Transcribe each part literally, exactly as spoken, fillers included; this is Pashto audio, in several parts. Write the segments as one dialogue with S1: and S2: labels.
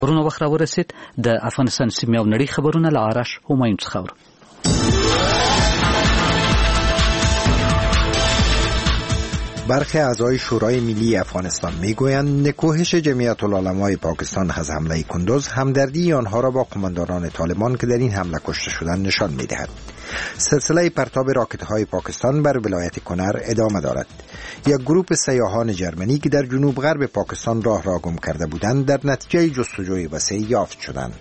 S1: ورونه وخت راورسید د افغانستان سیمې او نړۍ خبرونه له آرش همایون څخه اورو.
S2: برخی اعضای شورای ملی افغانستان میگویند نکوهش جمعیت العلمای پاکستان از حمله کندوز همدردی آنها را با قماندانان طالبان که در این حمله کشته شدند نشان میدهد. سلسله پرتاب راکت‌های پاکستان بر ولایت کنر ادامه دارد. یک گروه سیاحان جرمنی که در جنوب غرب پاکستان راه را گم کرده بودند در نتیجه جستجوی وسیع یافت شدند.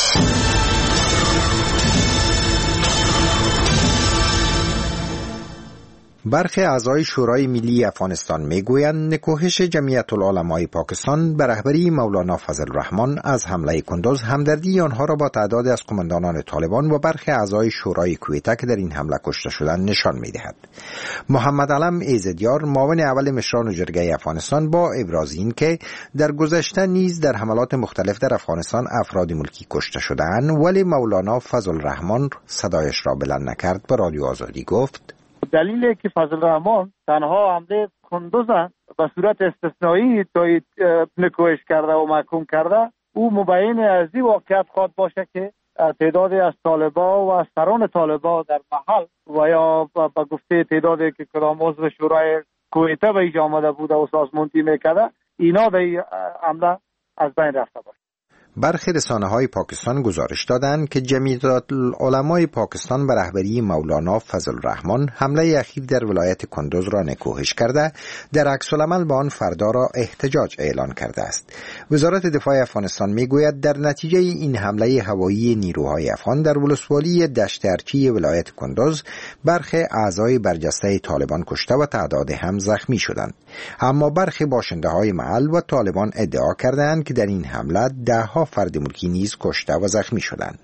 S2: برخی اعضای شورای ملی افغانستان میگویند نکوهش جمعیت العلمای پاکستان به رهبری مولانا فضل الرحمن از حمله کندوز همدردی آنها را با تعداد از قماندانان طالبان و برخی اعضای شورای کویته که در این حمله کشته شدند نشان میدهد. محمد علم ایزدیار معاون اول مشران جرگه افغانستان با ابراز این که در گذشته نیز در حملات مختلف در افغانستان افراد ملکی کشته شدند ولی مولانا فضل الرحمن صدایش را بلند نکرد به رادیو آزادی گفت
S3: دلیلی که فضل الرحمن تنها حمله کندوز به صورت استثنایی تایید نکوهش کرده و محکوم کرده او مبین از این واقعیت خواهد باشه که تعدادی از طالبا و از سران طالبا در محل و یا به گفته تعدادی که کدام عضو شورای کویته به اینجا آمده بوده و سازماندهی میکرده اینا در این حمله از بین رفته باشه.
S2: برخی رسانه‌های پاکستان گزارش دادند که جمعیت العلمای پاکستان به رهبری مولانا فضل الرحمن حمله اخیر در ولایت کندوز را نکوهش کرده، در عکس العمل به آن فردا را احتجاج اعلان کرده است. وزارت دفاع افغانستان میگوید در نتیجه این حمله هوایی نیروهای افغان در ولسوالی دشت ارچی ولایت کندوز برخی اعضای برجسته طالبان کشته و تعداد هم زخمی شدند. اما برخی باشنده‌های محل و طالبان ادعا کردند که در این حمله ده ها فرد ملکی نیز کشته و زخمی شدند.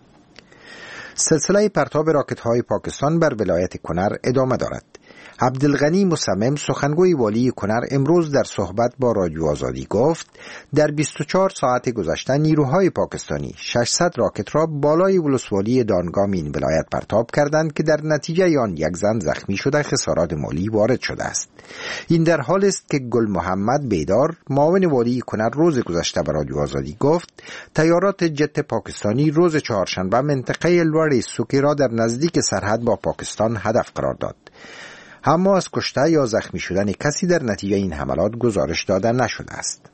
S2: سلسله پرتاب راکت‌های پاکستان بر ولایت کنر ادامه دارد. عبدالغنی مصمم سخنگوی والی کنر امروز در صحبت با رادیو آزادی گفت در بیست و چهار ساعت گذشته نیروهای پاکستانی ششصد راکت را بالای ولسوالی دانگام این ولایت پرتاب کردند که در نتیجه آن یک زن زخمی شده خسارات مالی وارد شده است. این در حال است که گل محمد بیدار معاون والی کنر روز گذشته به رادیو آزادی گفت طیارات جت پاکستانی روز چهارشنبه منطقه لوری سوکی را در نزدیک سرحد با پاکستان هدف قرار داد. اما از کشته یا زخمی شدن کسی در نتیجه این حملات گزارش داده نشده است.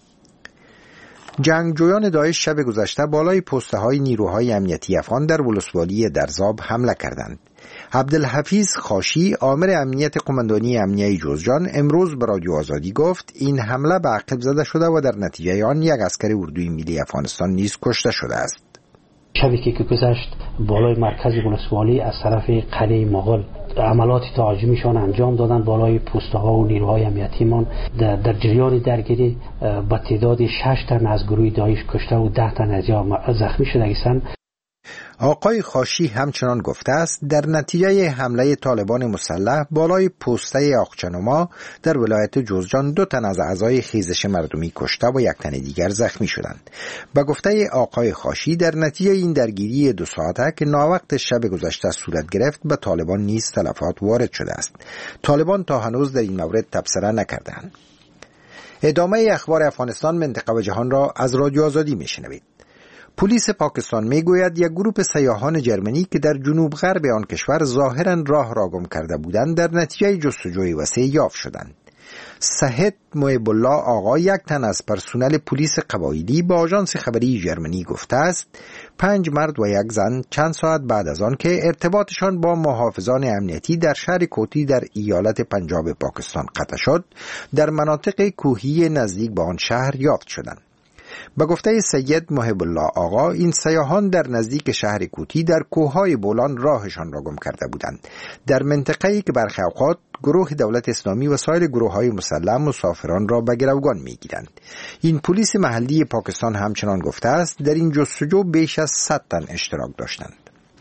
S2: جنگجویان داعش شب گذشته بالای پسته های نیروهای امنیتی افغان در ولسوالی درزاب حمله کردند. عبدالحفیظ خاشی آمر امنیت قماندانی امنیه جوزجان امروز به رادیو آزادی گفت این حمله به عقب زده شده و در نتیجه آن یک عسکر اردوی ملی افغانستان نیز کشته شده است.
S4: شبی که گذشت بالای مرکز ولسوالی از طرف قلعه مغول عملات تهاجمیشان انجام دادن بالای پوسته ها و نیروهای امنیتیمان در, در جریان درگیری با تعداد شش تن از گروه داعش کشته و ده تن از زخمی شده هستند.
S2: آقای خاشی همچنان گفته است در نتیجه حمله طالبان مسلح بالای پوسته آقچنما در ولایت جوزجان دو تن از اعضای خیزش مردمی کشته و یک تن دیگر زخمی شدند. به گفته آقای خاشی در نتیجه این درگیری دو ساعته که ناوقت شب گذشته صورت گرفت به طالبان نیز تلفات وارد شده است. طالبان تا هنوز در این مورد تبصره نکردند. ادامه اخبار افغانستان، منطقه و جهان را از رادیو آزادی میشنوید. پلیس پاکستان میگوید یک گروه سیاحان جرمنی که در جنوب غرب آن کشور ظاهرا راه را گم کرده بودند در نتیجه جستجوی وسیع یافت شدند. سهد محب الله آقا یک تن از پرسنل پلیس قبایلی با آژانس خبری جرمنی گفته است پنج مرد و یک زن چند ساعت بعد از آن که ارتباطشان با محافظان امنیتی در شهر کوتی در ایالت پنجاب پاکستان قطع شد در مناطق کوهی نزدیک به آن شهر یافت شدند. به گفته سید محب الله آقا این سیاحان در نزدیک شهر کوتی در کوههای بولان راهشان را گم کرده بودند، در منطقه‌ای که برخی اوقات گروه دولت اسلامی و سایر گروه‌های مسلح مسافران را به گروگان می‌گیرند. این پلیس محلی پاکستان همچنان گفته است در این جستجو بیش از صد تن اشتراک داشتند.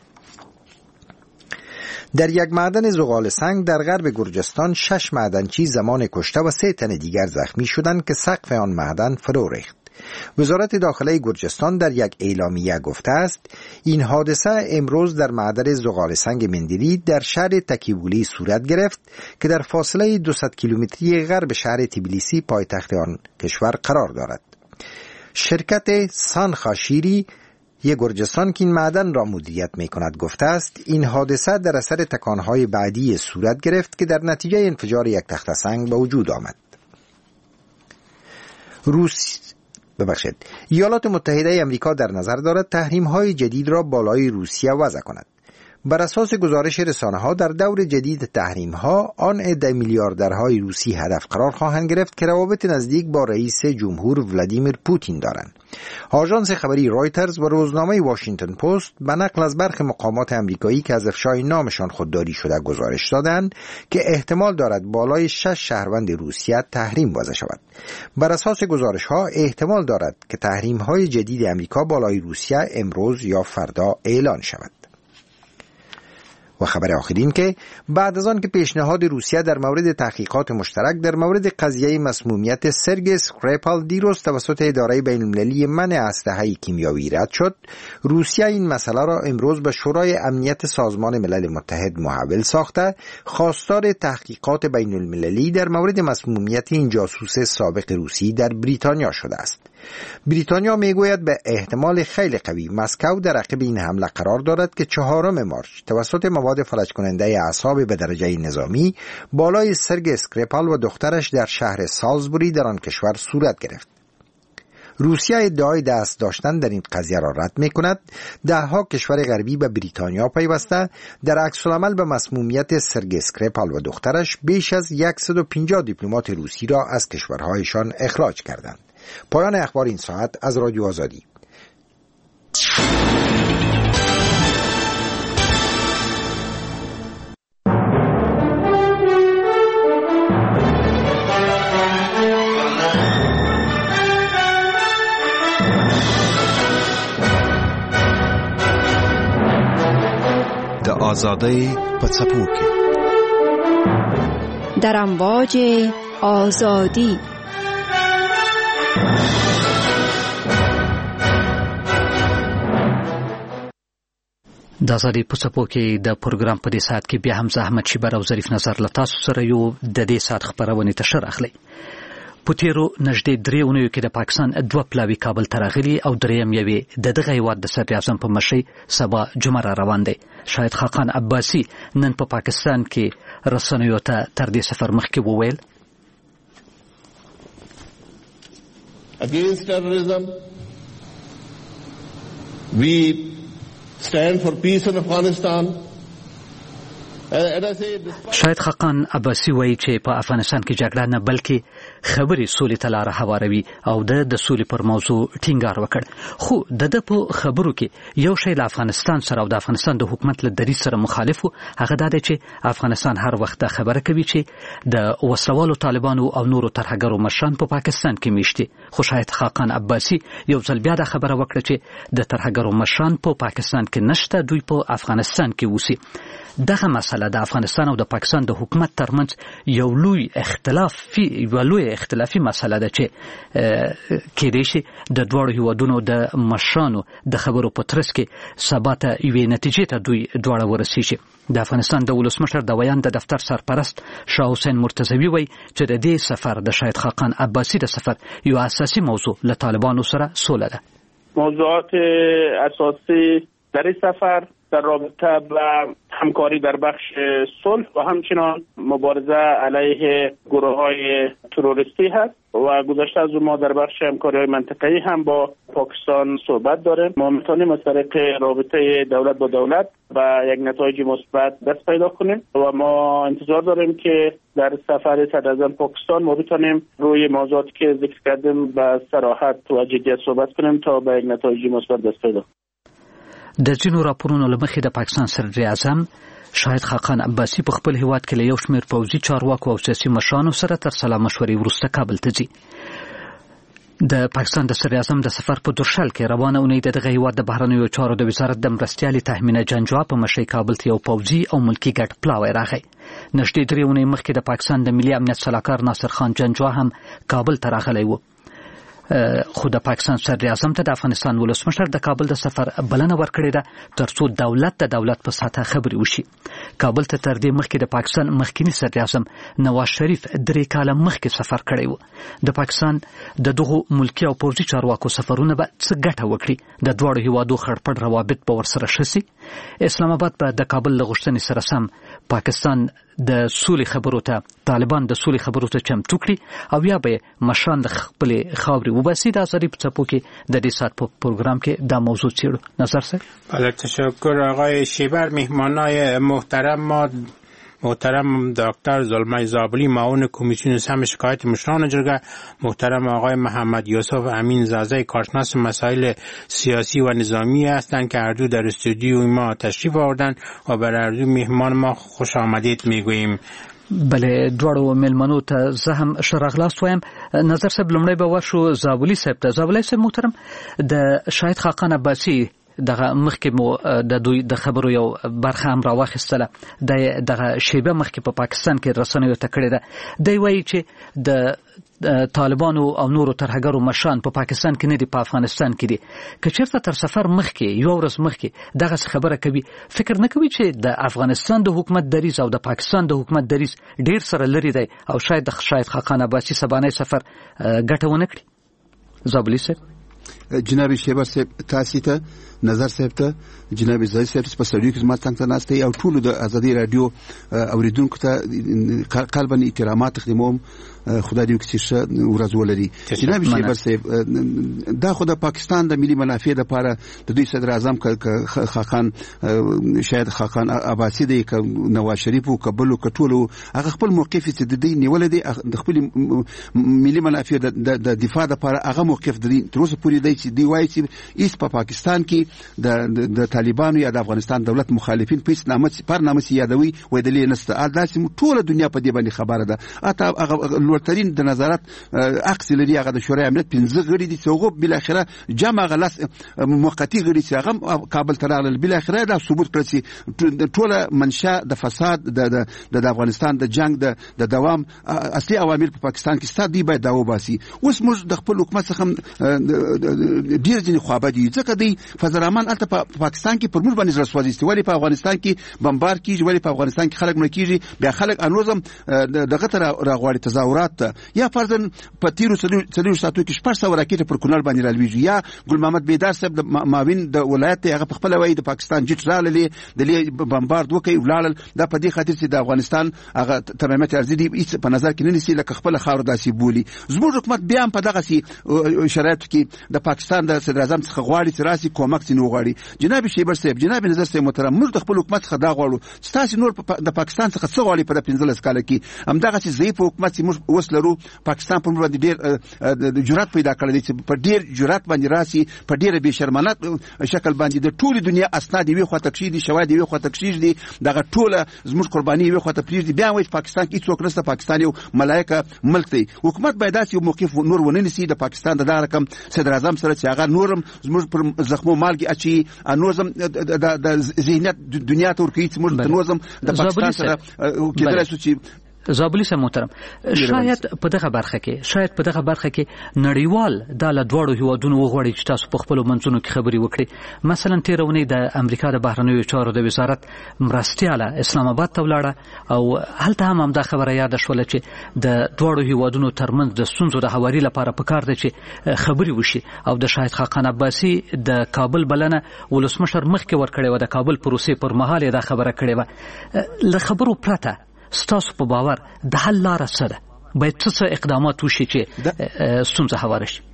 S2: در یک معدن زغال سنگ در غرب گرجستان شش معدنچی زمان کشته و سه تن دیگر زخمی شدند که سقف آن معدن فرو ریخت. وزارت داخله گرجستان در یک اعلامیه گفته است این حادثه امروز در معدن زغال سنگ مندیری در شهر تکیبولی صورت گرفت که در فاصله دویست کیلومتری غرب شهر تبلیسی پایتخت آن کشور قرار دارد. شرکت سان خاشیری یک گرجستان که این معدن را مدیریت می کند گفته است این حادثه در اثر تکانهای بعدی صورت گرفت که در نتیجه انفجار یک تخته سنگ به وجود آمد. روس ببخشید ایالات متحده امریکا در نظر دارد تحریم‌های جدید را بالای روسیه وضع کند. بر اساس گزارش رسانه‌ها در دور جدید تحریم‌ها آن عده میلیاردرهای روسی هدف قرار خواهند گرفت که روابط نزدیک با رئیس جمهور ولادیمیر پوتین دارند. آژانس خبری رایترز و روزنامه واشنگتن پست به نقل از برخی مقامات امریکایی که از افشای نامشان خودداری شده گزارش دادند که احتمال دارد بالای شش شهروند روسیه تحریم وضع شود. بر اساس گزارش‌ها احتمال دارد که تحریم‌های جدید امریکا بالای روسیه امروز یا فردا اعلان شود. و خبر آخرین که بعد از آن که پیشنهاد روسیه در مورد تحقیقات مشترک در مورد قضیه مسمومیت سرگئی اسکریپال دیروز توسط اداره بین‌المللی منع اسلحه کیمیایی رد شد، روسیه این مسئله را امروز به شورای امنیت سازمان ملل متحد محول ساخته خواستار تحقیقات بین‌المللی در مورد مسمومیت این جاسوس سابق روسی در بریتانیا شده است. بریتانیا میگوید به احتمال خیلی قوی مسکو در عقب این حمله قرار دارد که چهارم مارس توسط مواد فلج کننده اعصاب به درجه نظامی بالای سرگئی اسکریپال و دخترش در شهر سالزبوری در آن کشور صورت گرفت. روسیه ادعای دست داشتن در این قضیه را رد می کند. ده ها کشور غربی به بریتانیا پیوسته در عکس العمل به مسمومیت سرگئی اسکریپال و دخترش بیش از صد و پنجاه دیپلمات روسی را از کشورهایشان اخراج کردند. پایان اخبار این ساعت از رادیو آزادی.
S5: د آزادۍ په څپو کې
S6: در امواج آزادی
S1: د آزادۍ په څپو کې د پروګرام په دې ساعت کې بیا هم زحمت شیبر او ظریف نظر له تاسو سره یو د دې ساعت خبرونه ته شر اخلي. په تیرو نږدې درې اونیو کې د پاکستان دوه پلاوي کابل ته راغلي او دریم یوې د دغه هیواد د صدر اعظم په مشرۍ سبا جمعه را روان دی. شاهد خاقان عباسي نن په پا پاکستان کې رسنیو ته تر دې سفر مخکې وویل
S7: Against terrorism, we stand for peace in Afghanistan.
S1: شاهد خاقان عباسي وایي چې په افغانستان کې جګړه نه بلکې خبرې سولې ته لاره هواروي او د د سولې پر موضوع ټینګار وکړ. خو د د په خبرو کې یو شی له افغانستان سره او د افغانستان د حکومت له دریځ سره مخالف و. هغه دا دی چې افغانستان هر وخت خبره کوي چې د وسلوالو طالبانو او نورو ترهګرو مشران په پاکستان کې میشتي. خو شاهد خاقان عباسي یو ځل بیا د خبره وکړه چې د ترهګرو مشران په پاکستان کې نشته، دوی په افغانستان کې اوسي. دغه مسله د افغانستان او د پاکستان د حکومت ترمنځ یو لوی اختلافي یو لوی اختلافي مسله ده چې کېدای شي د دواړو هیوادونو د مشرانو د خبرو په ترڅ کې سبا ته یوې نتیجې ته دوی دواړه ورسیږي. د افغانستان د ولسمشر د ویان د دفتر سرپرست شاه حسین مرتضوی وایي چې د دې سفر د شاهد خاقان عباسي د سفر یو اساسي موضوع له طالبانو سره سوله ده.
S8: موضوعات اساسی در این سفر در رابطه با همکاری در بخش صلح و همچنان مبارزه علیه گروه‌های تروریستی هست و گذشته از ما در بخش همکاری‌های منطقه‌ای هم با پاکستان صحبت داریم. ما می‌تونیم از طریق رابطه دولت با دولت و یک نتایج مثبت دست پیدا کنیم و ما انتظار داریم که در سفر صدراعظم پاکستان ما بتونیم روی موضوعاتی که ذکر کردیم با صراحت و جدیت صحبت کنیم تا به یک نتایج مثبت دست پیدا کنیم.
S1: د ځینو راپورونو له مخې د پاکستان صدر اعظم شاهد خاقان عباسي په خپل هیواد کې له یو شمېر پوځي چارواکو او سیاسي مشرانو سره تر سلا مشورې وروسته کابل ته ځي. د پاکستان د صدر اعظم د سفر په درشل کې روانه اونۍ د دغه هیواد د بهرنیو چارو د وزارت د مرستیالې تهمینه جنجوا په مشرۍ کابل ته یو پوځي او ملکي ګډ پلاوی راغی. نږدې درې اونۍ مخکې د پاکستان د ملي امنیت سلاکار ناصر خان جنجوا هم کابل ته راغلی و. خو د پاکستان صدر اعظم ته د افغانستان ولسمشر د کابل د سفر بلنه ورکړې ده ترڅو دولت د دولت په ساته خبري وشي. کابل ته تر دې مخکې د پاکستان مخکنی صدر اعظم نواز شریف درې کاله مخکې سفر کړی و. د پاکستان د دغو ملکی او پوځي چارواکو سفرونه به څه ګټه وکړي؟ د دواړو هیوادو خړپړ روابط به ورسره شسي. اسلام آباد به د کابل له غوښتنې سره سم پاکستان د سولې خبرو ته طالبان د سولې خبرو ته چمتو کړي او یا به مشران د خپلې خاورې وباسي. د ازادي په څپو کې د دې ساعت په پروګرام کې دا موضوع څیړو. نظر سر
S9: بله تشکر آقای شیبر. مهمانای محترم ما محترم دکتر زلمه زابلی معاون کمیسیون سم شکایت مشران جرگه، محترم آقای محمد یوسف امین زازه کارشناس مسائل سیاسی و نظامی هستند که هر دو در استودیو ما تشریف آوردن و بر هر دو مهمان ما خوش آمدید میگوییم.
S1: بله دواړو ملمنو ته زه هم ښه راغلاست وایم. نظر صاحب لومړی به ورشو زابلي صاحب ته. زابلي صاحب محترم، د شاهد خاقان عباسي دغه مخکې مو د دوی د خبرو یو برخه هم راواخیستله. دغه شیبه مخکې په پاکستان کې رسنیو ته کړې ده. دی وایي چې د طالبانو او نورو ترهګرو مشران په پاکستان کې نه دي، په افغانستان کې دي. که چېرته تر سفر مخکې یو ورځ مخکې دغسې خبره کوي، فکر نه کوي چې د افغانستان د حکومت دریځ او د پاکستان د حکومت دریځ ډېر سره لرې دی او شاید د شاهد خاقان عباسي سبانۍ سفر ګټه ونه کړي؟ زابلي صاحب.
S10: جناب شیبر صاحب تاسو ته، نظر صاحب ته، جناب زاهد صاحب په سړیو کې زما څنګه ناشته او ټول د ازادي رادیو اوریدونکو ته قلبا احترامات تقدیموم. خدای دې وکړي چې ورځ ولري. جناب شیبر صاحب، دا خو د پاکستان د ملي منافع لپاره د دوی صدر اعظم خاقان شاید خاقان عباسي دی که نواز شریف او کابل او ټولو هغه خپل موقف چې د دې نیول دي د خپل ملي منافع د دفاع لپاره هغه موقف د تر اوسه پورې دی چې دی وایي چې ایس په پاکستان کې د د طالبانو یا د افغانستان دولت مخالفین په هیڅ نامه پر نامه یادوي وای د لې نسته. دا چې ټول دنیا په دې باندې خبره ده. اته هغه لوړترین د نظارت عکس لري هغه د شورای امنیت پنځه غړي دي چې هغه بل اخره جمع غلس موقتی غړي چې هغه کابل ته راغلل. بل اخره دا ثبوت کړی چې ټول منشأ د فساد د د افغانستان د جنگ د د دوام اصلي عوامل په پاکستان کې ستاسو دی باید دا وباسي. اوس موږ د خپل حکومت څخه ډیر ځینې خوابه دي ځکه دی فضل الرحمن الته په پاکستان کې پر موږ باندې رسوازي استي ولی په افغانستان کې بمبار کیږي، ولی په افغانستان کې خلک مړ کیږي، بیا خلک انوزم دغه تر راغواړي تظاهرات یا فرضاً په تیرو څلور ساعتو کې شپږ سوه راکټ پر کونړ باندې رالویږي. یا ګل محمد بیدار صاحب د معاون د ولایت هغه په خپل وایي د پاکستان جټ راللی د لې بمبارد وکي ولاړل. دا په دې خاطر چې د افغانستان هغه ترمنځ ارزي دي هیڅ په نظر کې نه نیسي لکه خپل خاور داسي بولی. زموږ حکومت بیا په دغه سي شرایطو کې د پاکستان د صدر اعظم څخه غواړي چې راسي کومک څنګه غواړي. جناب شیبر صاحب، جناب نظر صاحب محترم، موږ د خپل حکومت څخه دا غواړو چې تاسو نور د پاکستان څخه څه غواړي په پنځلس کال کې هم دغه چې ضعیف حکومت چې موږ اوس لرو. پاکستان په باندې ډېر جرأت پیدا کړی دی چې په ډېر جرأت باندې راسي، په ډېر بې شرمانه شکل باندې د ټولې دنیا اسناد وی خو تکشیر دي، شواهد وی خو تکشیر دي، دغه ټوله زموږ قرباني وی خو ته پریږدي. بیا وایي پاکستان کې څوک نشته، پاکستان یو ملایکه ملک دی. حکومت باید داسې یو موقف نور ونه نیسي د پاکستان د دغه رقم صدر اعظم سره چې هغه نورم زموږ پر زخمو مالګې اچي، نورم د ذهنیت دنیا ته ورکوي چې موږ د نورم د پاکستان سره کېدلی شو چې
S1: زابلي صاحب محترم، شاید په دغه برخه کې شاید په دغه برخه کې نړیوال د له دواړو هیوادونو وغواړي چې تاسو په خپل منځونو کې خبري وکړي. مثلا تیرونی د امریکا د بهرنیو چارو د وزارت مرستیاله اسلام آباد ته ولاړه او هلته هم دا خبره یاد شوله چې د دواړو هیوادونو ترمنځ د ستونزو د هواري لپاره پکار دی چې خبري وشي. او د شاهد خاقان عباسي د کابل بلنه ولسمشر مخکې ورکړې و، د کابل پروسې پر مهال دا خبره کړې و. له خبرو پرته ستاسو په باور د حل لاره څه ده؟ باید څه اقدامات وشي چې ستونزه هواره شي؟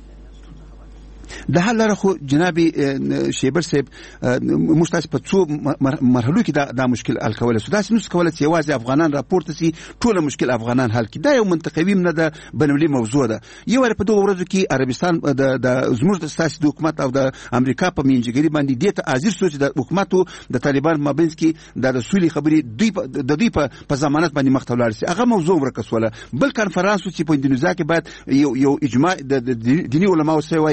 S10: د حل لاره خو جناب شیبر صاحب موږ تاسو په څو مرحلو کې دا د مشکل حل کولای شو. داسې نو کولای چې یوازې افغانان راپورته سي ټول مشکل افغانان حل کړي. دا یو منطقوي نه ده، بنولي موضوع ده. یو ور په دوه ورځو کې عربستان د زموږ د سیاسي حکومت او د امریکا په منځګړي باندې د ته حاضر شو چې د حکومت او د طالبان مابینځ کې د رسولي خبري دوی د دوی په ضمانت باندې مختلول شي. هغه موضوع ورکسوله. بل کانفرنس چې په اندونیزیا کې بعد یو یو اجماع د دینی علماو سره وای هغه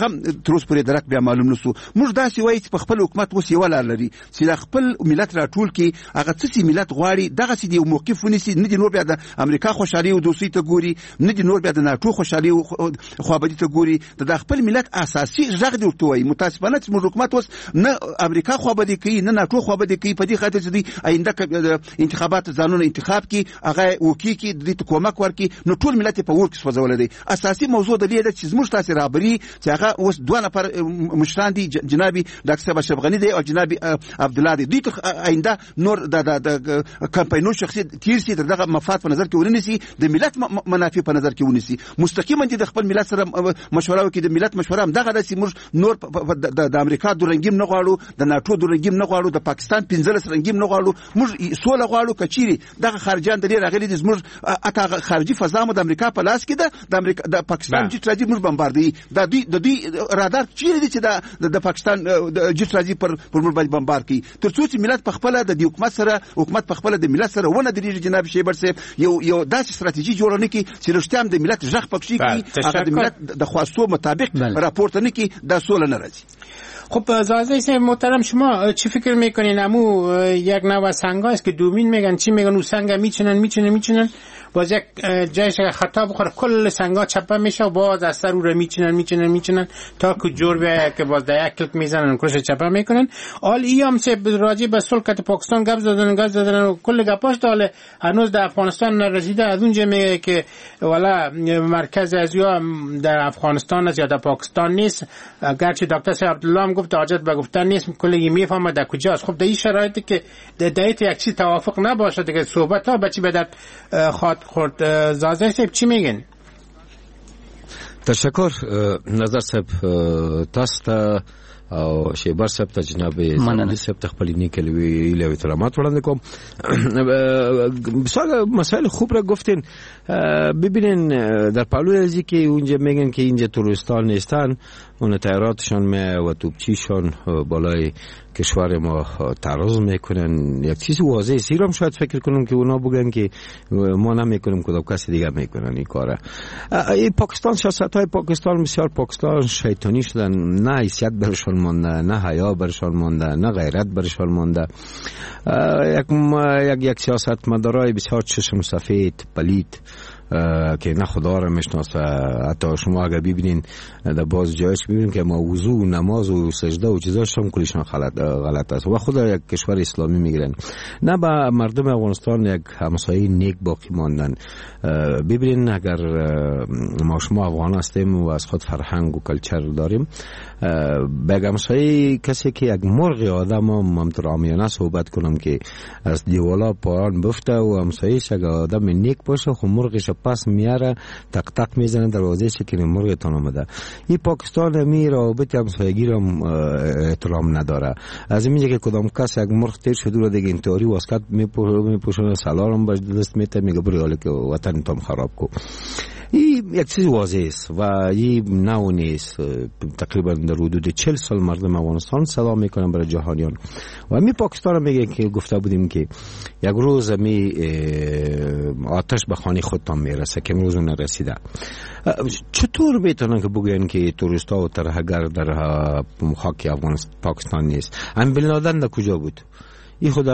S10: هغه تر اوسه پورې درک بیا معلوم نشو. موږ داسې وایي چې په خپل حکومت اوس یو لار لري چې د خپل ملت راټول کړي، هغه څه چې ملت غواړي دغه سي دی موقف ونیسي، نه دی نور بیا د امریکا خوشحالي او دوستي ته ګوري، نه دی نور بیا د ناتو خوشحالي او خوابدي ته ګوري، د خپل ملت اساسي ژغ دی ورته وایي. متاسفانه چې موږ حکومت اوس نه امریکا خوابدي کوي نه ناتو خوابدي کوي، په دې خاطر چې دی آینده انتخابات ځانونه انتخاب کی هغه وکي کی د کومک ورکی نو ټول ملت په ور کې سوځول دي. اساسي موضوع د دې د چې زموږ تاسو رابري چې هغه اوس دوه نفر مشران دي، جنابي ډاکټر اشرف غنی دی او جنابي عبد الله دی. دوی آینده نور د د کمپاینونو شخصي تیر سي دغه مفاد په نظر کې ونیسي، د ملت منافع په نظر کې ونیسي، مستقیما د خپل ملت سره مشوره وکړي. د ملت مشوره هم دغه د موږ نور د امریکا د رنګیم نه غواړو، د ناتو د رنګیم نه غواړو، د پاکستان پنځلس رنګیم نه غواړو، موږ سوله غواړو. کچيري دغه خارجان د لري راغلي د زموږ اته خارجي فضا مو د امریکا په لاس کې ده، د امریکا د پاکستان جټ راځي موږ بمباردي، د دوی د دوی رادار چیرې دي چې د د پاکستان جټ راځي پر پر موږ باندې بمبار کوي. ترڅو چې ملت په خپل د حکومت سره حکومت په خپل د ملت سره ونه درېږي جناب شیبر صاحب یو یو داسې ستراتیژي جوړه نه کړي چې رښتیا هم د ملت ژغ پکې کړي، هغه د ملت د خواستو مطابق راپورته نه کړي، دا سوله نه راځي.
S9: خب زازه سه محترم شما چی فکر میکنین؟ امو یک نوع سنگ است که دومین میگن چی میگن؟ اون سنگ میچنن میچنن میچنن باز یک جایش خطا بخوره کل سنگا چپه میشه و باز از سر او رو میچنن میچنن میچنن تا که جور بیایه که باز در یک کلک میزنن کلش چپه میکنن. حال ای هم سه راجع به سلکت پاکستان گپ زدن گپ زدن و کل گپاش داله هنوز در افغانستان نرسیده. از اونجا میگه که والا مرکز از یا در افغانستان است یا در پاکستان نیست، گرچه دکتر صاحب عبدالله هم گفت حاجت به گفتن نیست، کلی میفهمه در کجاست. خب در این شرایطی که در دایت یک چیز توافق نباشه دیگه صحبت ها بچی به در خاط خورد. زازه صاحب چی میگن؟
S11: تشکر نظر صاحب تاسو ته او شیبر صاحب ته جناب مننه صاحب ته خپل نیکلوی له احترامات وړاندې کوم. بسیار مسائل خوب را گفتین. ببینین در پالوزی که اونجا میگن که اینجا تروریستان نیستن، اون تیاراتشان می و توپچیشان بالای کشور ما تعرض میکنن. یک چیز واضحه سیرم شاید فکر کنم که اونا بگن که ما نمیکنیم کدام کسی دیگه میکنن این کاره. این پاکستان سیاست های پاکستان بسیار پاکستان شیطانی شدن، نه حیثیت برشان مانده، نه حیا برشان مانده، نه غیرت برشان مانده. یک یک یک سیاست مدارای بسیار چشم سفید پلید که نه خدا را میشناسه. حتی شما اگر ببینین در باز جایش ببینین که ما وضو و نماز و سجده و چیزاش هم کلیشان غلط غلط است و خود یک کشور اسلامی میگیرن. نه با مردم افغانستان یک همسایه نیک باقی ماندن. ببینین اگر ما شما افغان هستیم و از خود فرهنگ و کلچر داریم، به همسایه کسی که یک مرغ آدم هم همطور عامیانه صحبت کنم که از دیوالا پایان بفته و همسایه‌اش اگر آدم نیک باشه خب مرغش پس میاره تق تق میزنه دروازه که مرغتون اومده. این پاکستان می رابطه همسایگی را احترام نداره. از اینجا که کدام کس یک مرغ تیر شده رو دیگه انتحاری واسکت میپوشونه سلام باش دست میته میگه بری حالا که وطن تام خراب کو. این یک چیز واضح است و این نو نیست. تقریبا در حدود چهل سال مردم افغانستان صدا میکنن برای جهانیان و می پاکستان میگه که گفته بودیم که یک روز می آتش به خانه خودتان میرسه که امروز نرسیده. چطور میتونن که بگن که توریستا و ترهگر در خاک افغانستان پاکستان نیست؟ ام بن لادن در کجا بود؟ این خود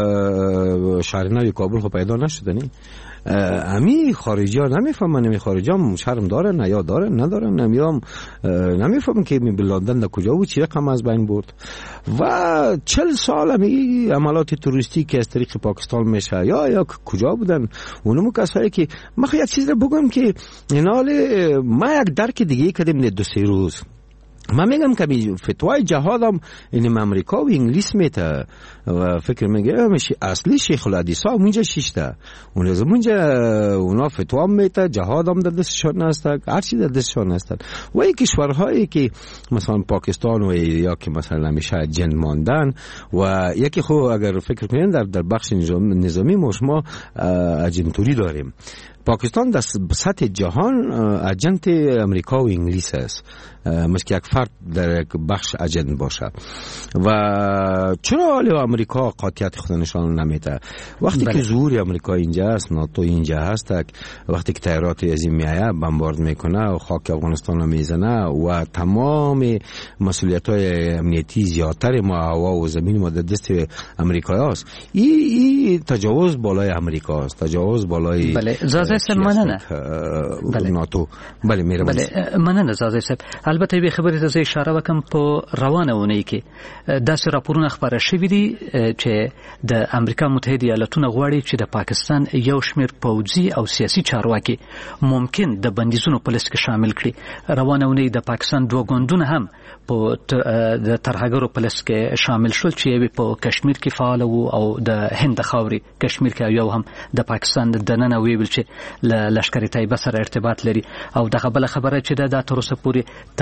S11: شهرنای کابل خود پیدا نشده نی؟ امی خارجی ها نمیفهمن. امی خارجی ها شرم دارن نه یا دارن ندارن نمیام نمیفهمن که می بلادن در کجا بود چی رقم از بین برد. و چل سال امی عملات توریستی که از طریق پاکستان میشه یا یا کجا بودن اونمو کسایی که من یک چیز رو بگم که اینال ما یک درک دیگه کردیم دو سه روز. من میگم که فتوای جهادم این امریکا و انگلیس میته و فکر میگم اصلی شیخ الحدیثا اونجا شیشته اون از اونجا اونا فتوا میته جهادم در دستشان هست هر چی در دستشان هست. و این کشورهایی که مثلا پاکستان و یا که مثلا میشه جن ماندن و یکی خو اگر فکر کنین در در بخش نظامی ما شما اجنتوری داریم. پاکستان در سطح جهان اجنت امریکا و انگلیس است، مثل یک فرد در یک بخش اجنت باشه. و چرا حالی امریکا قاطعیت خود نشان نمیده؟ وقتی بله. که ظهور امریکا اینجا است، ناتو اینجا هست، وقتی که تیارات عظیم میایه بمبارد میکنه و خاک افغانستان رو میزنه و تمام مسئولیت های امنیتی زیادتر ما هوا و زمین ما در دست امریکا است، این ای تجاوز بالای امریکا است، تجاوز بالای
S1: بله زازه سب مننه
S11: بله. ناتو بله میره
S1: بله مننه زازه سب. البته به خبرې ته اشاره وکم په روانه ونی کې داسې راپورونه خبره شوې دي چې د امریکا متحده ایالاتونو غواړي چې د پاکستان یو شمېر پوځي او سیاسي چارواکي ممکن د بندیزونو په لست کې شامل کړي. روانه ونی د پاکستان دوه ګوندونه هم په د ترهګرو په لست کې شامل شول چې یو په کشمیر کې فعال وو او د هند خاوري کشمیر کې یو هم د پاکستان د ننه ویل چې لشکري طیبه سره ارتباط لري. او دغه بل خبره چې د تر اوسه پورې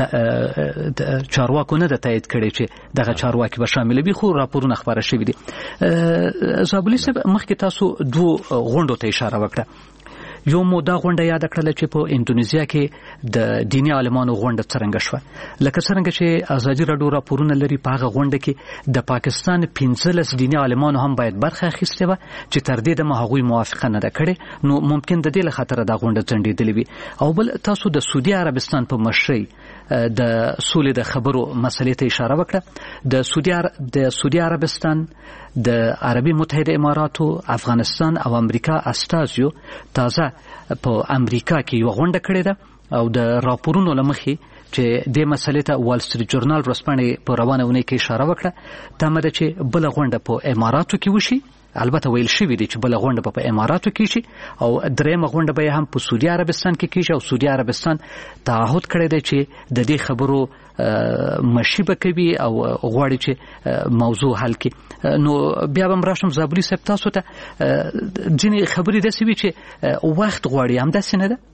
S1: چارواکو نه د تایید کړي چې دغه چارواکي به شامل وي، خو راپورونه خبره شوي دي. زابلی صاحب مخکې تاسو دوه غونډو ته اشاره وکړه. یو مو دا غونډه یاد کړل چې په اندونیزیا کې د دیني عالمانو غونډه څرنګه شوه، لکه څرنګه چې ازادي راډیو راپورونه لري په هغه غونډه کې د پاکستان پنځلس دیني عالمانو هم باید برخه اخیستې وه چې تر دې دمه هغوی موافقه نه ده کړې، نو ممکن د دې له خاطره دا غونډه ځنډېدلې وي. او بل تاسو د سعودي عربستان په مشرۍ د سولې د خبرو مسلې ته اشاره وکړه. د سعودي د سعودي عربستان د عربي متحده اماراتو، افغانستان او امریکا استازیو تازه په امریکا کې یو غونډه کړې ده او د راپورونو لمخې چې د مسلې ته وال سټریټ جورنال ورسپانې په روانه ونی کې اشاره وکړه، تمه ده چې بل غونډه په اماراتو کې وشي. البته ویل شوی دی چې بل غونډه په اماراتو کې شي او درېمه غونډه به هم په سعودي عربستان کې کیږي او سعودي عربستان تعهد کړی دی چې د دې خبرو مشي به کوي او غواړي چې موضوع حل کړي. نو بیا به راشم زابلی صاحب تاسو ته ځینې خبرې داسې وي چې وخت غواړي، همداسې نه ده؟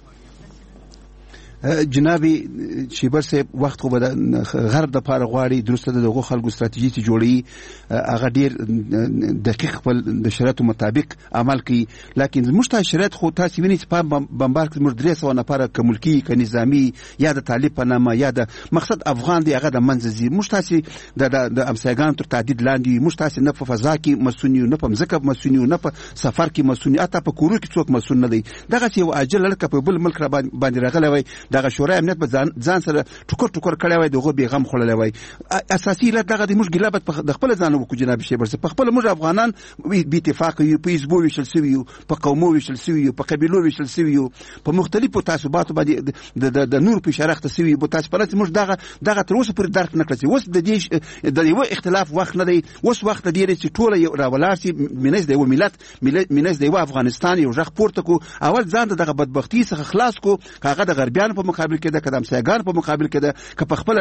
S10: جنابي شیبر صاحب وخت خو به غرب د پاره غواړي، درسته دغه خلکو ستراتیژي چې جوړي هغه ډیر دقیق خپل د شرایطو مطابق عمل کوي، لکه موږ ته شرایط خو تاسو وینئ چې په بمبار کې موږ درې سوه نفر ک ملکی ک نظامی یا د طالب په نامه یا د مقصد افغان دی هغه د منځزي موږ تاسو د د امسایګان تر تعدید لاندې موږ تاسو نه په فضا کې مسونی نه په مزکه مسونی نه په سفر کې مسونی اته په کورو کې څوک مسون نه دی. دغه چې یو اجل لکه په بل ملک را باندې راغلی وي دغه شورای امنیت به ځان سره ټوکر ټوکر کړی وای، دغه بیغم خړلې وای. اساسي علت دغه د موږ ګلابت د خپل ځان وکړو جناب شیبر په خپل موږ افغانان به اتفاق یو په حزب ویشل سوي په قومو ویشل سوي په قبيلو ویشل سوي په مختلفو تعصباتو باندې د د نور په شرخته سوي په تاسو پرته موږ دغه دغه تر اوسه پر درک نه کړی. اوس د دې د یو اختلاف وخت نه دی، اوس وخت دی چې ټول یو راولارسي منځ دی و ملت منځ دی و افغانستان یو ځخ پورته کو، اول ځان دغه بدبختی څخه خلاص کو، هغه د غربیان په مقابل کې د قدم سیګان په مقابل کې د ک په خپل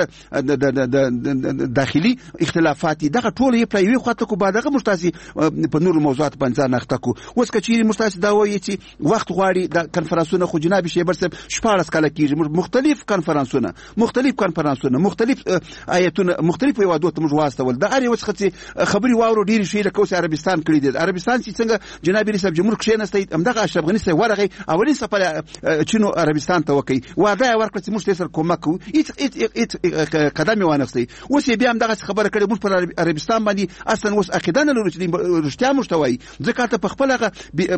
S10: د داخلي اختلافات دغه ټول یې پرایوي خاطر کو بعدغه مشتاسي په نور موضوعات باندې نخته کو. اوس کچېری مشتاسي دا وایي چې وخت غواړي د کنفرانسونو خو جناب شیبر صاحب شپږ کاله کېږي، مختلف کنفرانسونه مختلف کنفرانسونه مختلف آیتونه مختلف یوادو ته موږ واستول د اړ یو څه خبري واورو ډیر شي لکه اوس عربستان کړی دی. عربستان چې څنګه جناب رئیس جمهور کښینسته همدغه اشرف غنی سره ورغی اولین سفر چینو عربستان ته وکي واده ورکړ چې موږ تاسو کومک کوو هیڅ قدم وانهستي. اوس بیا هم دغه خبره کړې موږ پر عربستان باندې اصلا اوس عقیده نه لرو چې رښتیا مشتوي ځکه ته په خپل هغه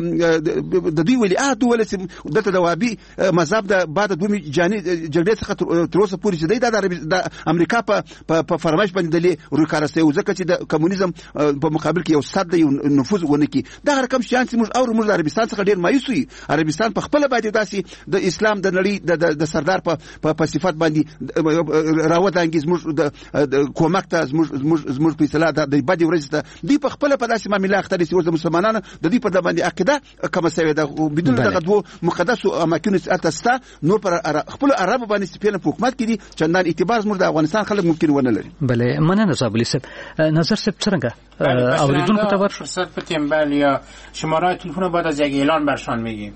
S10: د دوی ولي عهد ولې دلته د وابي مذهب د بعد دوی جاني جګړې څخه تر اوسه پورې چې د امریکا په فرمایش باندې دلی ورکارسته ځکه چې د کمونیزم په مقابل کې یو صد یو نفوذ ونکي دا رقم شان چې موږ او موږ عربستان څخه ډیر مایوس یو. عربستان په خپل باندې داسي د اسلام د نړۍ د سردار په په صفات باندې راوت انګیز موږ د کومک ته موږ موږ په اصطلاح د بدی ورځ ته دی په خپل په داسې معاملې اختر چې د مسلمانانو د دې په باندې عقیده کوم سوي د بدون دغه دوه مقدس اماکن اتستا نور پر خپل عرب باندې سپینه حکومت کړي چندان اعتبار موږ د افغانستان خلک ممکن ونه لري.
S1: بله مننه زابلی صاحب. نظر صاحب څنګه اوریدونکو ته ور
S9: فرصت پتیم بل یا شماره تلفن بعد از یک اعلان برشان میگیم.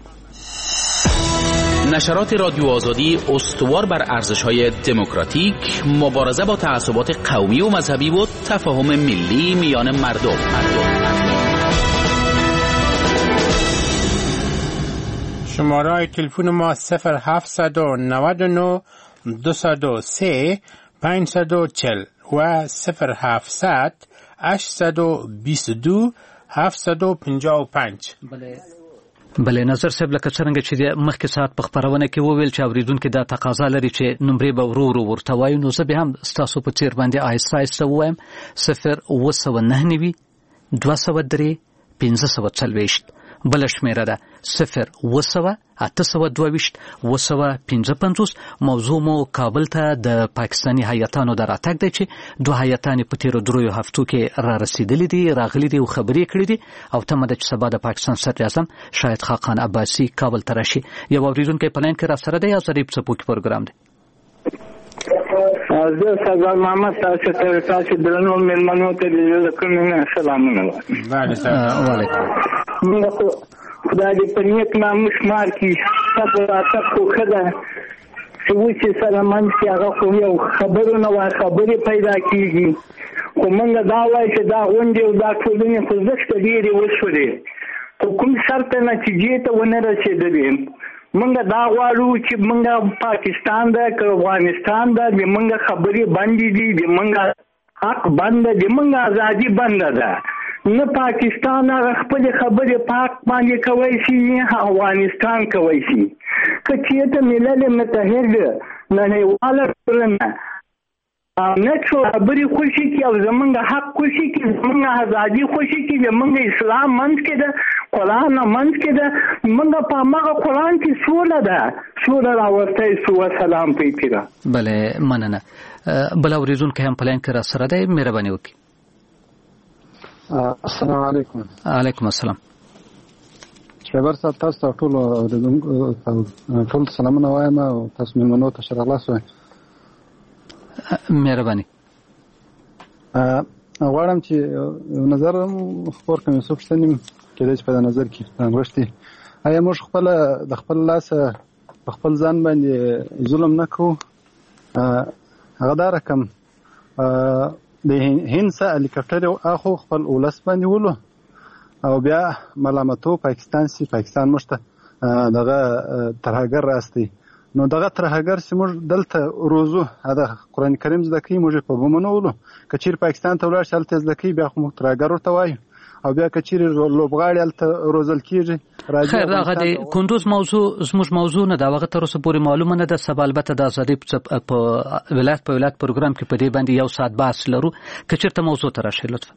S12: نشرات رادیو آزادی استوار بر ارزش‌های دموکراتیک، مبارزه با تعصبات قومی و مذهبی و تفاهم ملی میان مردم. مردم.
S9: شماره تلفن ما صفر هفتصد و نود و نه دویست و سه پانصد و چهل و صفر هفتصد هشتصد و بیست و دو هفتصد و پنجاه و پنج.
S1: بله بله نظر صاحب لکه څنګه چې د مخکې ساعت په خبرونه کې وویل چې اوریدونکو دا تقاضا لري چې نمبرې به ورو ورو ورته وایو، نو زه به هم ستاسو په څیر باندې آهسته آهسته ووایم. صفر اوه سوه نهه نوي دوه سوه درې پنځه سوه څلوېښت. بله شمېره ده صفر اوه سوه اته سوه دوه ویشت اوه سوه پنځه پنځوس. موضوع مو کابل ته د پاکستاني هیاتانو د راتګ دی چې دوه هیاتانې په تېرو دریو هفتو کې را رسېدلي دي، راغلي دي او خبرې کړي دي، او تمه ده چې سبا د پاکستان صدر اعظم شاهد خاقان عباسي کابل ته راشي. یو اورېدونکی په لاین کې را سره دی، یا ضریب څپوکي پروګرام دی.
S13: زه سردار محمد تاسو ته تاسو درنو مېلمنو ته د کومه سلامونه وایم.
S1: وعلیکم.
S13: موږ خدای دې په نیت نامو شمار کړي، صبر راتګ خو ښه ده چې وچې سره منځ کې هغه خو یو خبرونه وایي، خبرې پیدا کېږي، خو موږ دا وایو چې دا غونډې او دا ټولنې خوځښت ډېرې وشولې، خو کوم شرط نتیجې ته ونه رسېدلې. موږ دا غواړو چې موږ پاکستان ده که افغانستان ده، د موږ خبرې بندې دي، د موږ حق بنده، د موږ ازادي بنده ده. نه پاکستان هغه خپل خبرې پاک باندې کوي شي، نه افغانستان کوي شي. که چېرته ملل متحد نړیواله ټولنه نه څو خبرې خوشي کړي او زمونږ حق خوشي کړي، زمونږ ازادي خوشي کړي، زمونږ اسلام منځ کې ده، قرآن منځ کې ده، موږ په هماغه قرآن کې سوله ده، سوله راوستی سو. سلام پیپیره.
S1: بله مننه. بل اورېدونکی هم په لاین کې را سره دی، مهرباني وکړي.
S14: السلام علیکم.
S1: علیکم السلام.
S14: شیبر صاحب تاسو ته ټول ټول سلامونه وایم او تاسو مېلمنو ته ښه راغلاست وایم.
S1: مهرباني.
S14: غواړم چې یو نظر خپور کړم، یو څه پوښتنې کېدای چې په نظر کې رانغښتي. آیا موږ خپله د خپل لاسه په خپل ځان باندې ظلم نه کوو؟ هغه دا رقم د هند څخه هلیکاپټر اخو خپل ولس باندې ولو او بیا ملامتو پاکستان سي پاکستان موږ ته دغه ترهګر راستی. نو دغه ترهګر چې موږ دلته روزو دا قرآن کریم زده کوي، موږ په بمونو ولو. که چیرې پاکستان ته ولاړ شي هلته زده کوي، بیا خو موږ ترهګر ورته وایو، او بیا که چیرې لوبغاړي هلته روزل کېږي.
S1: خیر هغه د کندوز موضوع زموږ موضوع نه ده، هغه تر اوسه پورې معلومه نه ده. سبا البته د ازادۍ په ولایت په ولایت پروګرام کې په دې باندې یو ساعت بحث لرو. که چېرته موضوع ته راشئ لطفا.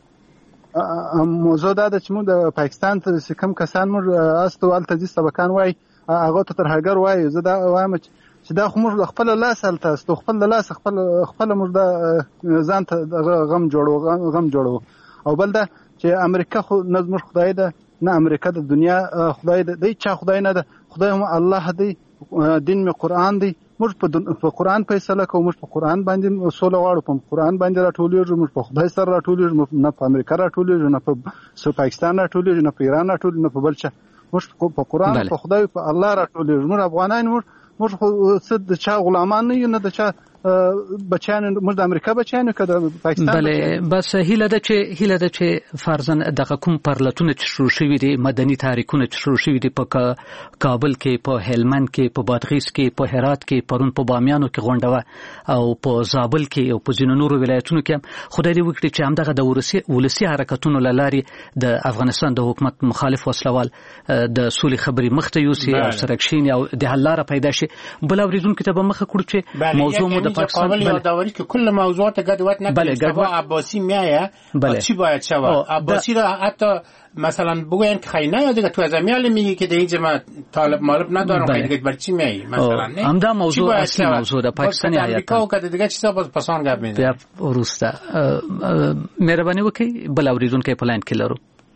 S14: موضوع دا ده چې موږ د پاکستان ته چې کوم کسان موږ استو هلته ځي سبقان وایي، هغه ته ترهګر وایي. زه دا وایم چې دا خو موږ خپله لاس هلته استو خپل د لاس خپل خپله موږ دا ځان ته غم جوړو غم جوړو. او بل دا چې امریکا خو نه زموږ خدای ده، نه امریکا د دنیا خدای ده، دی چا خدای نه ده، خدای هم الله دی، دین می قرآن دی. موږ په قرآن فیصله کوو، موږ په قرآن باندې سوله غواړو، په قرآن باندې راټولیږو، موږ په خدای سره راټولیږو، نه په امریکا راټولیږو، نه په پاکستان راټولیږو، نه په ایران راټولیږو، نه په بل چا. موږ په قرآن په خدای په الله راټولیږو. موږ افغانان موږ موږ خو څه د چا غلامان نه یو، نه د چا بچیان، موږ د امریکا بچیان که د پاکستان.
S1: بله بس هیله ده چې هیله ده چې فرضاً دغه کوم پرلتونه چې شروع شوي دي، مدني تحریکونه چې شروع شوي دي په کابل کې، په هلمند کې، په بادغیس کې، په هرات کې، پرون په بامیانو کې غونډه وه، او په زابل کې او په ځینو نورو ولایتونو کې هم خدای دې وکړي چې همدغه د ولسي حرکتونو له لارې د افغانستان د حکومت مخالف وسلوال د سولې خبرې مخته یوسي او سره کښېني او د حل لاره پیدا شي. بل اورېدونکي ته به مخه کړو چې موضوع مو د
S9: قابل یادآوری که کل موضوعات گدوت نکنیم. سبا عباسی میایه چی باید شود؟ عباسی را حتی مثلا بگوین که خیلی نه دیگه تو از امیال میگی که در اینجا من طالب مالب ندارم، خیلی دیگه بر چی میایی مثلا نه؟
S1: همدا موضوع اصلی موضوع ده پاکستانی
S9: آیتا و که دیگه چیزا باز پسان گپ میزنه.
S1: بیا ورسته مهربانی وکړئ. بل اورېدونکی په لاین کې لرو.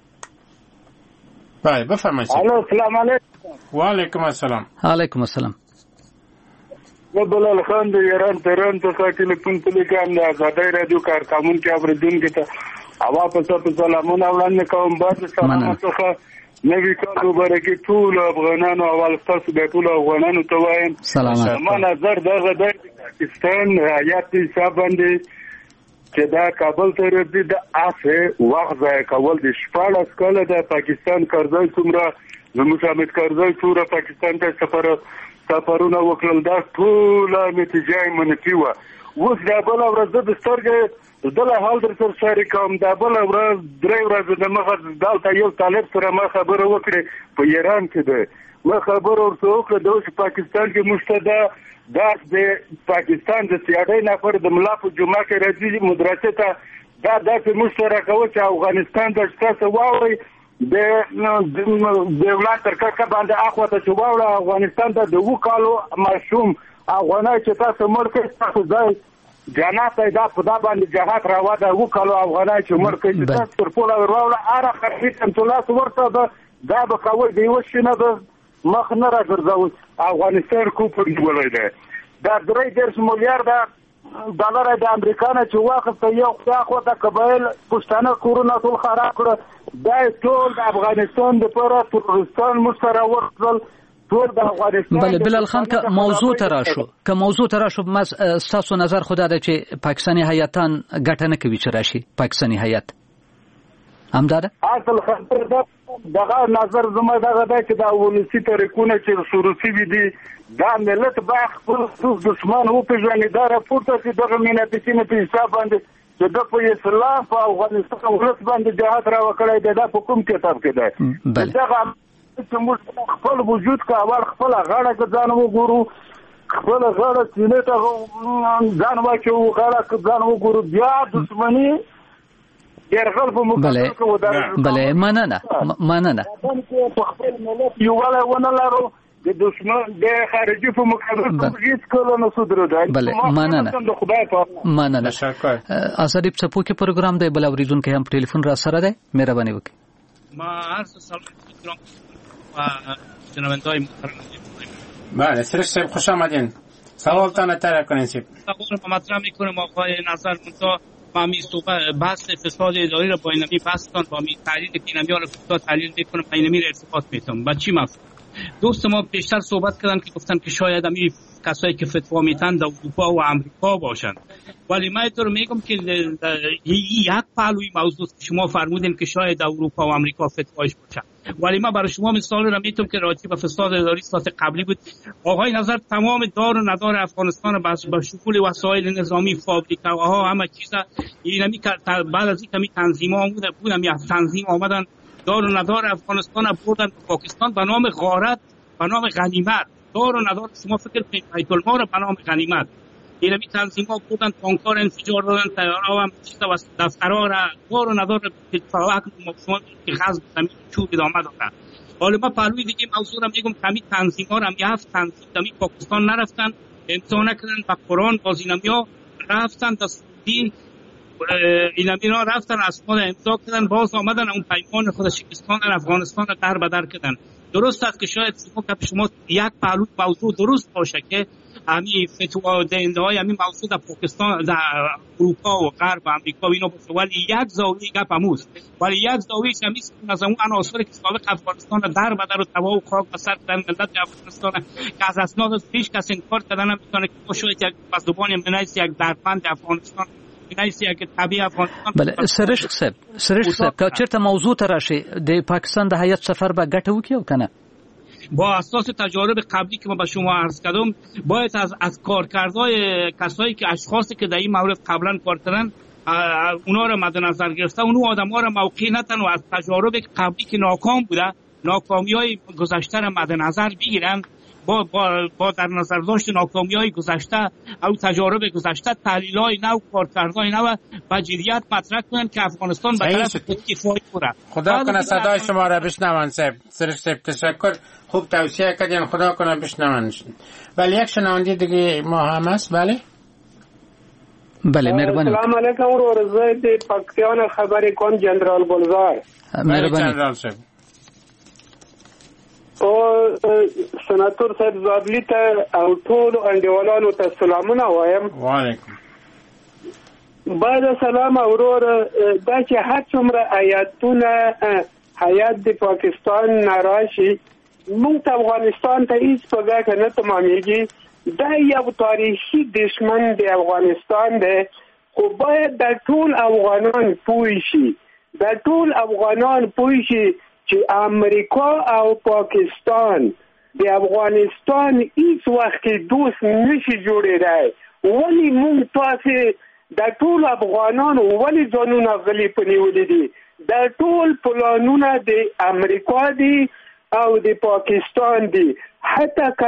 S9: بله بفرمایئ.
S13: الو سلام علیکم.
S9: وعلیکم السلام.
S1: علیکم السلام.
S13: زه بلال خان د ایران تهران څخه ټلیفون کوم، د آزادۍ رادیو کارکوونکي اورېدونکو ته هوا په څه سلامونه وړاندې کوم. بعد سلام څخه نوی کال مبارکي ټول افغانانو او تاسو د ټول افغانانو ته وایم سلام. ما نظر دغه د پاکستان حیات حساب باندې چې دا کابل ته ردی د اسه وخت ځای کول د شپاړس کاله د پاکستان قرضې څومره
S15: زموږ حامد کرزي ټول پاکستان ته سفر سفرونه وکړل، دا ټوله نتیجه یې منفي وه. اوس دا بله ورځ زه د سترګې دله حال در سره شریکوم. دا بله ورځ درې ورځې د مخه دلته یو طالب سره ما خبره وکړې په ایران کې دی، ما خبره ورته وکړه د اوس پاکستان کې موږ ته دا دا د پاکستان د سیاډۍ نفر د ملا په جمعه کې راځي مدرسې ته، دا داسې موږ سره کوه چې افغانستان ته ستاسو واورئ د دولت تر ککه باندې اخواته چې واوړه افغانستان ته د اوه کالو ماشوم افغانۍ چې تاسو مړ کړئ تاسو ځای جنت دی، دا په دا باندې جهاد راوه د اوه کالو افغانۍ چې مړ کړئ چې تاسو تر پوله ور واوړه هره خرڅي تمتلاس ورته ده، دا به کوئ د یوه شي نه ده مخ نه را ګرځوئ. افغانستان کوپر نیولی دی، دا درې دېرش میلیارده ډالر د امریکا نه چې واخسته یو خوا خواته قبایل پښتانه کورونه ټول خراب کړه، دا ټول د افغانستان دپاره ترورستان موږ سره ورکړل ټول د افغانستان.
S1: بله بلال خان که موضوع ته راشو که موضوع ته راشو ستاسو نظر خو دا ده چې پاکستاني هیاتان ګټه نه کوي چې راشي پاکستاني هیات همدا ده؟
S15: اصل خبره ده دغه نظر زما دغه ده چې دا ولسي طریقونه چې شروع شوي دي دا ملت باید خپل دښمن وپېژني، دا راپورته چې دغه میناپسینه په حساب باندې چې د په اسلام په افغانستان ولس باندې جهاد راوکړی دی، دا په کوم کتاب کې دی؟ دغه چې موږ خپل وجود که اول خپله غاړه که ځان وګورو، خپله غاړه سینې ته ځان واچوو، غاړه که ځان وګورو، بیا دښمني یرغل په مقابل کې ودرېږو.
S1: بله مننه مننه
S15: په خپل ملت یووالی ونه لرو د دشمن د خارجي په مقابل کې هیڅ کله نه سودرېدل.
S1: بله مننه مننه آزادي په څپو کې پروګرام دی، بل اورېدونکی هم په ټلیفون را سره دی، مهرباني وکړئ.
S16: ما عرض سلام می‌کنم و شنونده‌های محترم.
S9: بله سرش صاحب خوش آمدین، سوالتان طرح کنین. سوال
S16: ما مطرح می‌کنم آقای نظر منتها ما می صحبت بحث فساد اداری را با اینمی بحثتان با می تحلیل که اینمی ها را فساد تحلیل میکنم با اینمی را ارتباط میتونم با چی مفهوم؟ دوست ما پیشتر صحبت کردن که گفتن که شاید امی کسایی که فتوا میتن در اروپا و امریکا باشند، ولی من اینطور میگم که یک پهلوی موضوع شما فرمودین که شاید در اروپا و امریکا فتوایش باشند، ولی من برای شما مثال را میتونم که راجع به فساد اداری ساعت قبلی بود. آقای نظر تمام دار و ندار افغانستان با شکل وسایل نظامی فابریکاها همه چیز اینمی بعد از اینکه تنظیم آمده بودن یا تنظیم آمدن دار و ندار افغانستان بردن به پاکستان به نام غارت به نام غنیمت. دار و ندار شما فکر کنید بیت المال به نام غنیمت اینمی تنظیم ها بردن، تانک‌ها را انفجار دادن، طیاره‌ها هم چیزا و دفترها را دار و ندار که فراوق شما که غزو زمین چوب ادامه دادن. حالا ما پهلوی دیگه موضوع را میگم کمی تنظیم ها را هم هفت تنظیم دمی پاکستان نرفتن، امتحان نکردن با قرآن باز اینمی ها رفتن تا سعودی، اینمی ها رفتن اسناد امضا کردن، باز آمدن اون پیمان خود شکستان افغانستان را در بدر کردن. درست است که شاید شما یک پهلو موضوع درست باشه که همین فتوا دهنده های همین موضوع در پاکستان در اروپا و غرب و امریکا و اینا باشه، ولی یک زاویه گپ هموز، ولی یک زاویه همیست که از اون عناصری که سابق افغانستان در بدر و تباه و خاک و سر کردن ملت افغانستان که از اسناد از پیش کس انکار کردن نمیتونه که ما شاید یک از زبان منایس یک دربند افغانستان
S1: بله سرش صاحب سرش صاحب که چرته موضوع ته راشي د پاکستان د هیئت سفر به ګټه وکړي او کنه
S16: با اساس تجارب قبلی که ما به شما عرض کردم باید از از کارکردهای کسایی که اشخاصی که در این مورد قبلا کار کردن اونا را مد نظر گرفته، اون آدم‌ها را موقع نتن و از تجارب قبلی که ناکام بوده ناکامی‌های گذشته را مد نظر بگیرن، با با با در نظر داشت ناکامی‌های گذشته او تجارب گذشته تحلیل‌های نو کارکردهای نو و جدیت مطرح کنن که افغانستان به طرف کفایت بره.
S9: خدا کنه صدای شما را بشنون صاحب. سرش صاحب تشکر، خوب توصیه کردین، خدا کنه بشنون. ولی یک شنونده دیگه ما هم هست. بله
S1: بله مهربانی.
S17: السلام علیکم و رضای پاکستان خبری کن جنرال گلزار.
S1: مهربانی
S9: جنرال صاحب.
S17: او سناتور صاحب زابلی ته او ټول انډیوالانو ته سلامونه وایم.
S9: وعلیکم.
S17: بعد سلام اورور دا چې هر څومره آیاتونه حیات د پاکستان ناراشي موږ ته افغانستان ته هیڅ په ګټه نه تمامېږي. دا یو تاریخي دشمن د افغانستان دی، خو باید د ټول افغانان پوه شي د ټول افغانان پوه شي چې امریکا او پاکستان د افغانستان هیڅ وخت دوست نشي جوړېدای. ولی مونږ تاسې د ټول افغانانو ولی ځانونه غلي پنیولې دي؟ د ټول پلانونه د امریکا دي او د پاکستان دي. حتی که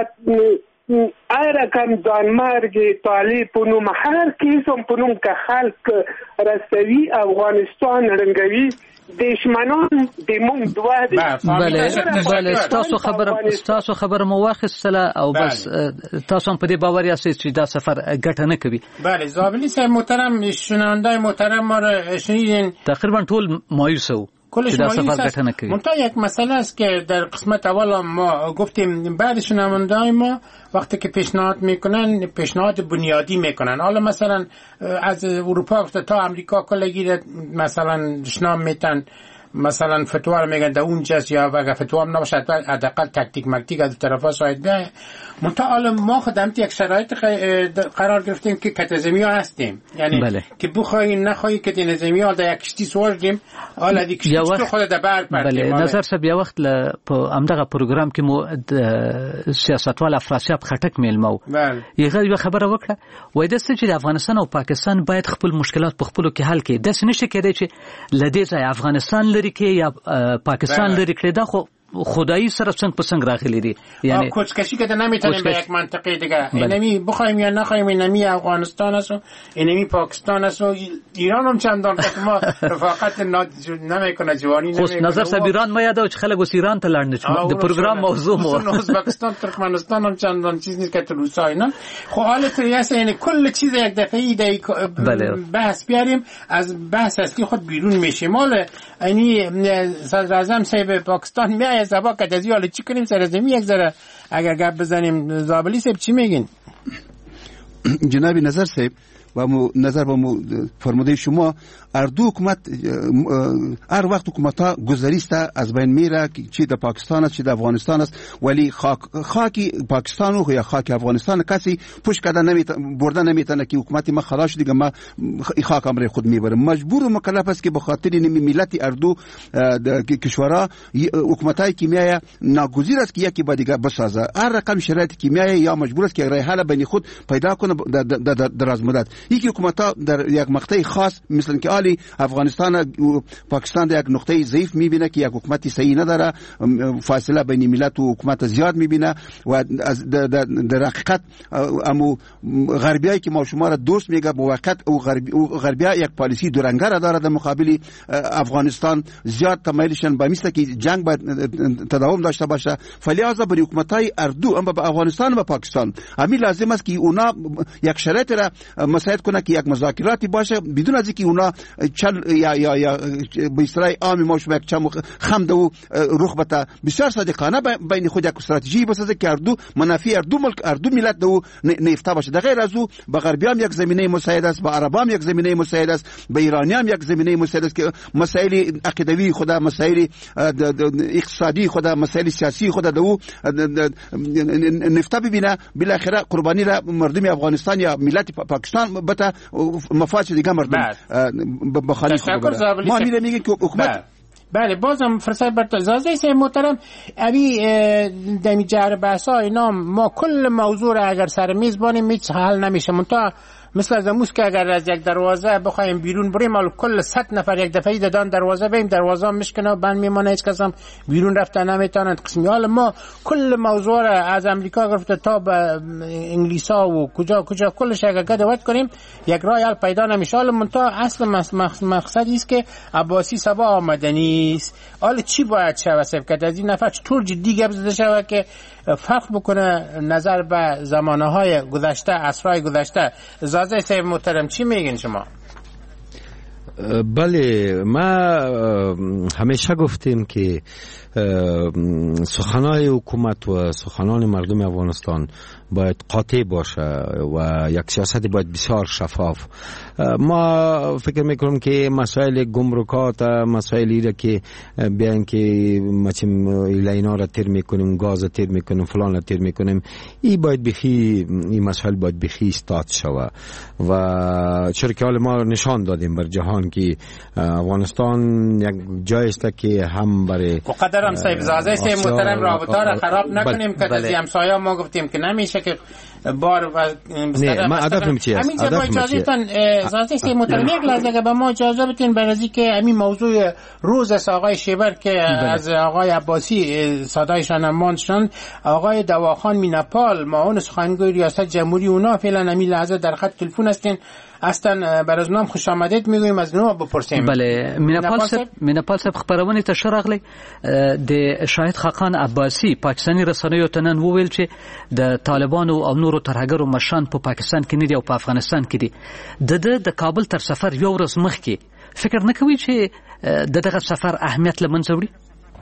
S17: هر رقم ځانمرګ طالب په نوم هر قسم په نوم که خلک رسوي افغانستان رنګوي دشمنان د مونږ دوه دي.
S1: بله بله ستاسو خبره ستاسو خبره مو واخیستله او بس تاسو هم په دې باور یاست چې دا سفر ګټه نه کوي.
S9: بله زابلی صاحب محترم شنونده محترم ما را شنیدین
S1: تقریبا ټول مایوس وو
S9: کلش مایوس است. منتها یک مسئله است که در قسمت اول ما گفتیم بعد شنونده ما وقتی که پیشنهاد میکنن پیشنهاد بنیادی میکنن. حالا مثلا از اروپا تا امریکا کلگی مثلا شنام میتن مثلا فتوا رو میگن در اونجاست یا اگر فتوا هم نباشه حداقل تکتیک مکتیک از طرفا شاید بیاید. منتها حالا ما خودم یک شرایط قرار گرفتیم که کتزمی ها هستیم، یعنی بله. که بخواهی نخواهی که دی نظمی ها در یک کشتی سوار دیم حالا دی کشتی تو خود در بر پردیم.
S1: بله نظر صاحب یا وقت امدغه پروگرام که مو سیاستوال افراسیاب خټک میلمو یغه یو خبره وکړه وای د څه چې افغانستان او پاکستان باید خپل مشکلات په خپلو کې حل کړي. د څه نشي کېدای چې لدې ځای افغانستان لري کې یا پاکستان لري کړي. دا خو خدایی سره څنګه پسنګ راغلی دي،
S9: یعنی کوچکشی که نمیتونیم به یک منطقه دیگه اینمی بخوایم یا نخوایم اینمی افغانستان است و اینمی پاکستان است و ایران هم چندان که ما رفاقت نمیکنه جوانی نمیکنه.
S1: نظر صاحب ایران ما یادو چې خلک اوس ایران ته لاړ نه د پروګرام موضوع مو
S9: ازبکستان ترکمنستان هم چندان چیز نیست که تو روسای نه. خب حالت ریاست یعنی کل چیز یک دفعه دی بحث بیاریم از بحث اصلی خود بیرون میشه. مال یعنی صدر اعظم صاحب پاکستان میاد سبا کدازی حالا چی کنیم سر زمین یک ذره اگر گپ بزنیم. زابلی صاحب چی میگین؟
S10: جناب نظر صاحب و مو نظر با مو فرموده شما اردو حکومت هر وقت حکومت‌ها گذریسته از بین میره چی در پاکستان است چی در افغانستان است، ولی خاک خاکی پاکستان و یا خاک افغانستان کسی پوش کرده نمیتونه برده نمیتونه که حکومت ما خلاص دیگه ما خاک امر خود میبره. مجبور و مکلف است که به خاطر نمی ملت اردو کشورها حکومتای کیمیایی ناگزیر است که یکی با دیگه بسازه. هر رقم شرایط کیمیایی یا مجبور است که راه حل بین خود پیدا کنه در دراز مدت. یکی حکومت‌ها در یک مقطع خاص مثلا که آلی افغانستان و پاکستان در یک نقطه ضعیف میبینه که یک حکومتی صحیح نداره، فاصله بین ملت و حکومت زیاد میبینه و از در حقیقت امو غربیایی که ما شما را دوست میگه با وقت او غربی او غربیا یک پالیسی دورنگه را داره در مقابل افغانستان، زیاد تمایلشون به مثل که جنگ باید تداوم داشته باشه. فلذا برای حکومت‌های اردو اما به افغانستان و پاکستان همین لازم است که اونا یک شرایط را مساعد کنه که یک مذاکراتی باشه بدون از اینکه اونا چل یا یا یا به اصطلاح عام ما شما یک چم خمد و رغبت بسیار صادقانه بین خود یک استراتژی بسازه که اردو منافع اردو ملک اردو ملت دو نفته باشه. در غیر از او به غربیام یک زمینه مساعد است، به عربام یک زمینه مساعد است، به ایرانیام یک زمینه مساعد است که مسائل عقیدوی خدا، مسائل اقتصادی خدا، مسائل سیاسی خدا دو نفته ببینه. بالاخره قربانی را مردم افغانستان یا ملت پاکستان بتا مفاسد دیگه مردم بخالی خود بره. ما میره میگه که حکومت
S9: بله بازم فرصت بر اجازه سه محترم ابی دمی جهر بحثا اینا ما کل موضوع را اگر سر میز بانیم هیچ حل نمیشه. منتها مثل از اموز که اگر از یک دروازه بخوایم بیرون بریم حالا کل صد نفر یک دفعه دادن دروازه بریم دروازه میشکنه و بند میمونه هیچ کس هم بیرون رفته نمیتونن قسمی. حالا ما کل موضوع را از امریکا گرفته تا به انگلیسا و کجا کجا کلش اگر گدوات کنیم یک راه حل پیدا نمیشه. حالا منتها اصل مقصدی است که عباسی سبا آمدنی است. حالا چی باید شود سب کرد از این نفر چطور جدی گپ زده شود که فرق بکنه نظر به زمانه های گذشته عصرهای گذشته. زازه صاحب محترم چی میگین شما؟
S11: بله ما همیشه گفتیم که سخنان حکومت و سخنان مردم افغانستان باید قاطع باشه و یک سیاست باید بسیار شفاف. ما فکر میکنم که مسائل گمرکات مسائلی را که بیان که مثلا اینا را تیر میکنیم گاز تیر میکنیم فلان را تیر میکنیم این باید بخی این مسائل باید بخی استاد شوه و چرا که حال ما نشان دادیم بر جهان افغانستان که افغانستان یک جای است که هم برای
S9: قدرم صاحب زازه سه محترم رابطه را خراب نکنیم که از همسایه ما گفتیم که نمیشه که بار و
S11: نه ما هدف نمیشه
S9: همین جا با اجازهتان زازه سه محترم یک لحظه که به ما اجازه بدین برای که همین موضوع روز است آقای شیبر که از آقای عباسی صدایشان ماندشان آقای دواخان مینپال معاون سخنگوی ریاست جمهوری اونا فعلا همین لحظه در خط تلفن هستین اصلا بر از نام خوش آمدید میگویم از نو بپرسیم.
S1: بله مینپال صاحب مینپال صاحب خبرونه ته شرغلی د شاهد خاقان عباسی پاکستانی رسنیو ته نن وویل چې د طالبانو او نورو ترهګرو مشان په پاکستان کې نه دی او په افغانستان کې دي. د د کابل تر سفر یو ورځ مخکې فکر نه کوي چې د دغه سفر اهمیت لمنځه وړي؟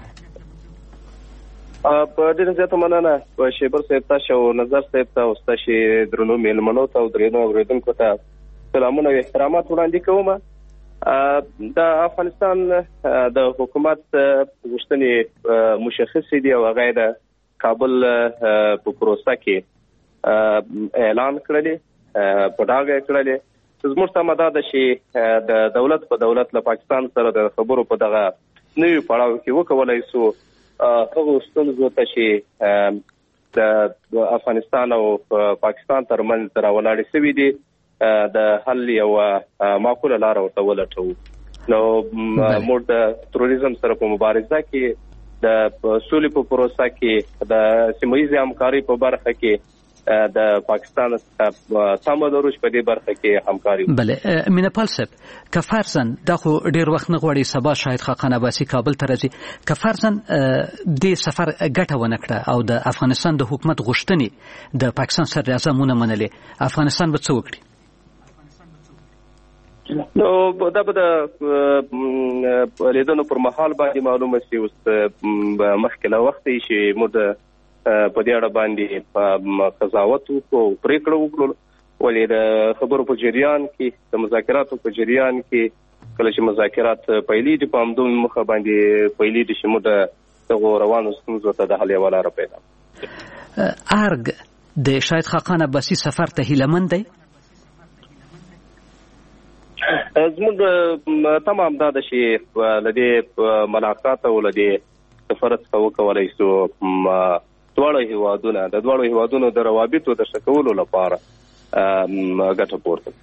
S18: په ډېر زیاته مننه په شیبر صاحب تاسو او نظر صاحب تاسو تاسو درنو میلمنو ته او درنو اوریدونکو ته سلامونه او احترامات وړاندې کوم. د افغانستان د حکومت غوښتنې مشخصې دي او هغه د کابل په پروسه کې اعلان کړلې په ډاګه کړلې زموږ ته دا ده چې د دولت په دولت له پاکستان سره د خبرو په دغه نوي پړاو کې وکولای سو هغه ستونزو ته چې د افغانستان او پاکستان ترمنځ راولاړې شوې دي د حل یو معقوله لار ورته ولټوو. نو موږ د تروریزم سره په مبارزه کې د سولې په پروسه کې د سیمه ییزې همکارۍ په برخه کې د پاکستان سم دروش په دې برخه کې همکاري.
S1: بله مینپال صاحب که فرضاً دا خو ډیر وخت نه غواړي سبا شاهد خاقان عباسی کابل ته راځي که فرضاً دې سفر ګټه ونه کړه او د افغانستان د حکومت غوښتنې د پاکستان صدر اعظم ونه منلې افغانستان به څه وکړي؟
S18: نو دا به د لیدنو پر مهال باندې معلومه شي. اوس مخکې له وخته چې موږ په دې اړه باندې قضاوت وکړو پریکړه وکړو ولې د خبرو په جریان کې د مذاکراتو په جریان کې کله چې مذاکرات پیلې دي په همدوم مخه باندې پیلې دي چې موږ د روانو ستونزو ته د حل یوه لاره پیدا
S1: ارګ د شاهد خاقان عباسی سفر ته هیلهمند دی؟
S18: زموږ تمام دا ده چې له دې ملاقات او له دې سفر څخه وکولای سو دواړه هیوادونه د دواړو هیوادونو د روابطو د ښه کولو لپاره ګټه پورته.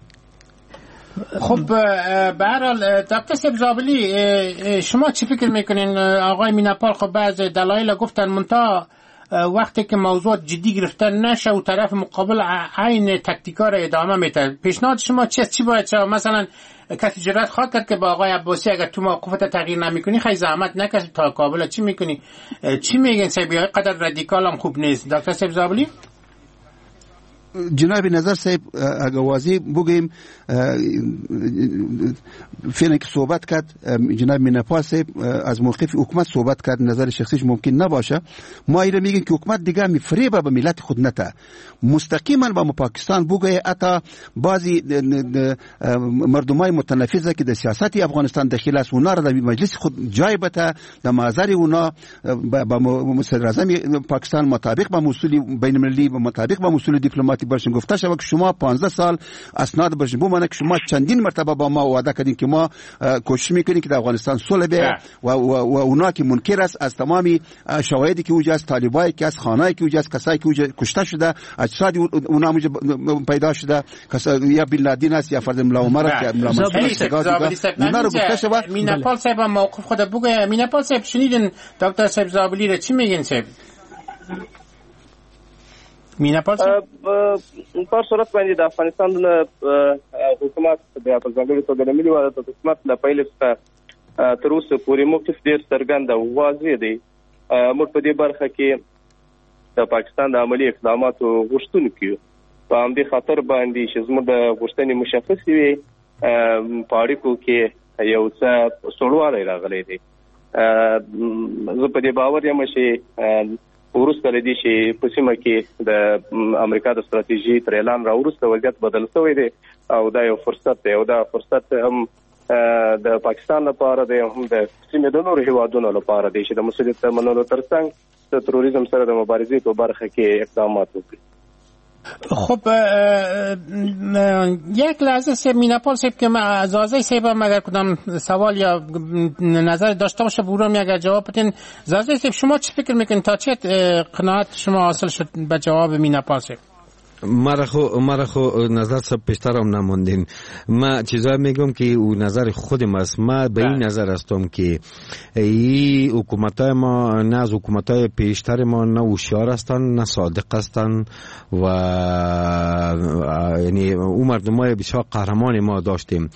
S9: خب به هر حال دکتر صاحب زابلی شما چی فکر میکنین؟ آقای مینپال خب بعض دلایل گفتن منتها وقتی که موضوع جدی گرفته نشه و طرف مقابل عین تکتیکا را ادامه میده پیشنهاد شما چی است؟ چی باید شد؟ مثلا کسی جرأت خواهد کرد که با آقای عباسی اگر تو موقفت تغییر نمیکنی خیلی زحمت نکشی تا کابل چی میکنی؟ چی میگن صاحب؟ قدر رادیکال هم خوب نیست. دکتر صاحب زابلی
S10: جناب نظر صاحب اگر واضح بگیم فعلا که صحبت کرد جناب مینپال صاحب از موقف حکومت صحبت کرد نظر شخصیش ممکن نباشه. ما ایره میگیم که حکومت دیگه میفریبه به ملت خود نته مستقیما با پاکستان بگه اتا بعضی مردمای متنفذه که در سیاست افغانستان داخل است اونا را در مجلس خود جای بته در معذر اونا با صدر اعظم پاکستان مطابق با اصول بین المللی مطابق با اصول دیپلماتی برشون گفته شده که شما پانزده سال اسناد برشون بمانه که شما چندین مرتبه با ما وعده کردین که ما کوشش میکنیم که در افغانستان صلح بیاید و و اونا که منکر است از تمامی شواهدی که وجود است طالبایی که از خانه‌ای که وجود است کسایی که وجود کشته شده اجساد اونا پیدا شده یا بن لادن است یا فرد ملا عمر است یا ملا منصور اونا رو گفته شده.
S9: مینپال صاحب موقف خود بگه. مینپال صاحب شنیدین دکتر صاحب زابلی را چی میگین صاحب؟ مینپال صاحب
S18: په صورت باندې د افغانستان حکومت د ځانګړي توګه د ملي وحدت حکومت له پیل څخه تر اوسه پورې موقف ډېر څرګند او واضح دی. موږ په دې برخه کې د پاکستان د عملي اقداماتو غوښتونکي یو. په همدې خاطر باندې چې زموږ د غوښتنې مشخصې وي په اړیکو کې یو څه سوړوالی راغلی دی. زه په دې باور یم چې وروسته لدې چې په سیمه کې د امریکا د ستراتیژي تر اعلان راوروسته وضعیت بدل شوی دی او دا یو فرصت دی او دا فرصت هم د پاکستان لپاره دی هم د سیمې د نورو هیوادونو لپاره دی چې د مسؤلیت منلو ترڅنګ د تروریزم سره د مبارزې په برخه کې اقدامات وکړي.
S9: خب یک لحظه سیب میناپال سیب که زازه سیب هم اگر کدام سوال یا نظر داشته باشه بورم اگر جواب بدین. زازه سیب شما چی فکر میکنید تا چه قناعت شما حاصل شد به جواب میناپال سیب؟
S11: مرا خو مرا خو نظر سب پیشترم نموندین. ما چیزایی میگم که او نظر خودم است. ما به این نظر هستم که این حکومتای ما نه از حکومتای پیشتر ما نه هوشیار هستند نه صادق هستند و یعنی اون مردمای بسیار قهرمان ما داشتیم.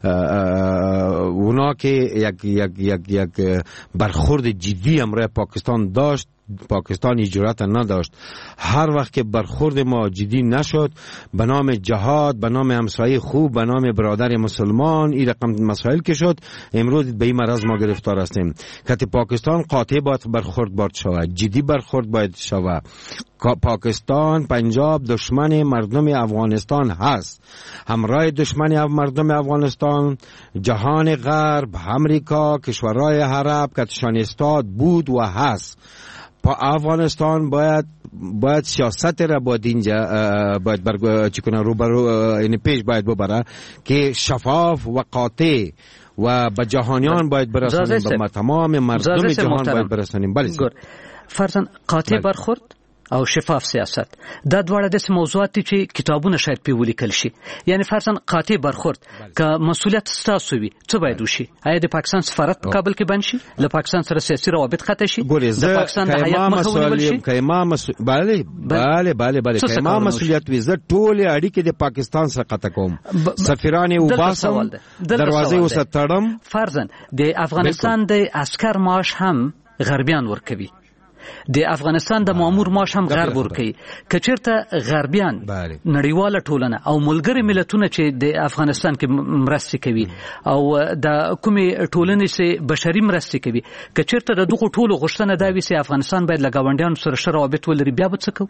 S11: اونا که یک یک یک یک برخورد جدی امروز پاکستان داشت، پاکستان جرأت نداشت. هر وقت که برخورد ما جدی نشد به نام جهاد، به نام همسایه خوب، به نام برادر مسلمان، این رقم مسائل که شد، امروز به این مرض ما گرفتار هستیم. که پاکستان قاطع باید برخورد باید شود، جدی برخورد باید شود. پاکستان پنجاب دشمن مردم افغانستان هست، همراه دشمن مردم افغانستان جهان غرب، امریکا، کشورهای عرب که تشان استاد بود و هست. افغانستان باید باید سیاست را باید اینجا باید برگو چی کنه رو برو یعنی پیش باید ببره که شفاف و قاطع و به جهانیان باید برسانیم، به تمام مردم جهان باید برسانیم. بله
S1: فرضاً قاطع برخورد او شفاف سیاست دا دواړه د موضوعات دي چې کتابونه شاید په ولیکل شي. یعنی فرضاً قاطع برخورد که مسؤلیت ستاسو وي څه باید وشي؟ آیا د پاکستان سفارت په کابل کې بند شي؟ له پاکستان سره سیاسي روابط قطع شي؟ د پاکستان د هیات مخه ونیول شي؟
S11: کایما مسؤل بله بله بله بله کایما مسؤلیت وي. زه ټول اړیکې د پاکستان سره قطع کوم، سفیران او باسم، دروازې وساتړم.
S1: فرضاً د افغانستان د عسكر معاش هم غربیان ورکوي، د افغانستان د مامور معاش هم غرب ورکوي. که چېرته غربیان نړیواله ټولنه او ملګري ملتونه چې د افغانستان کې مرستې کوي او د کومې ټولنې چې بشري مرستې کوي، که چېرته د دغو ټولو غوښتنه دا وي چې افغانستان باید له ګاونډیانو سره ښه روابط ولري، بیا به څه کوو؟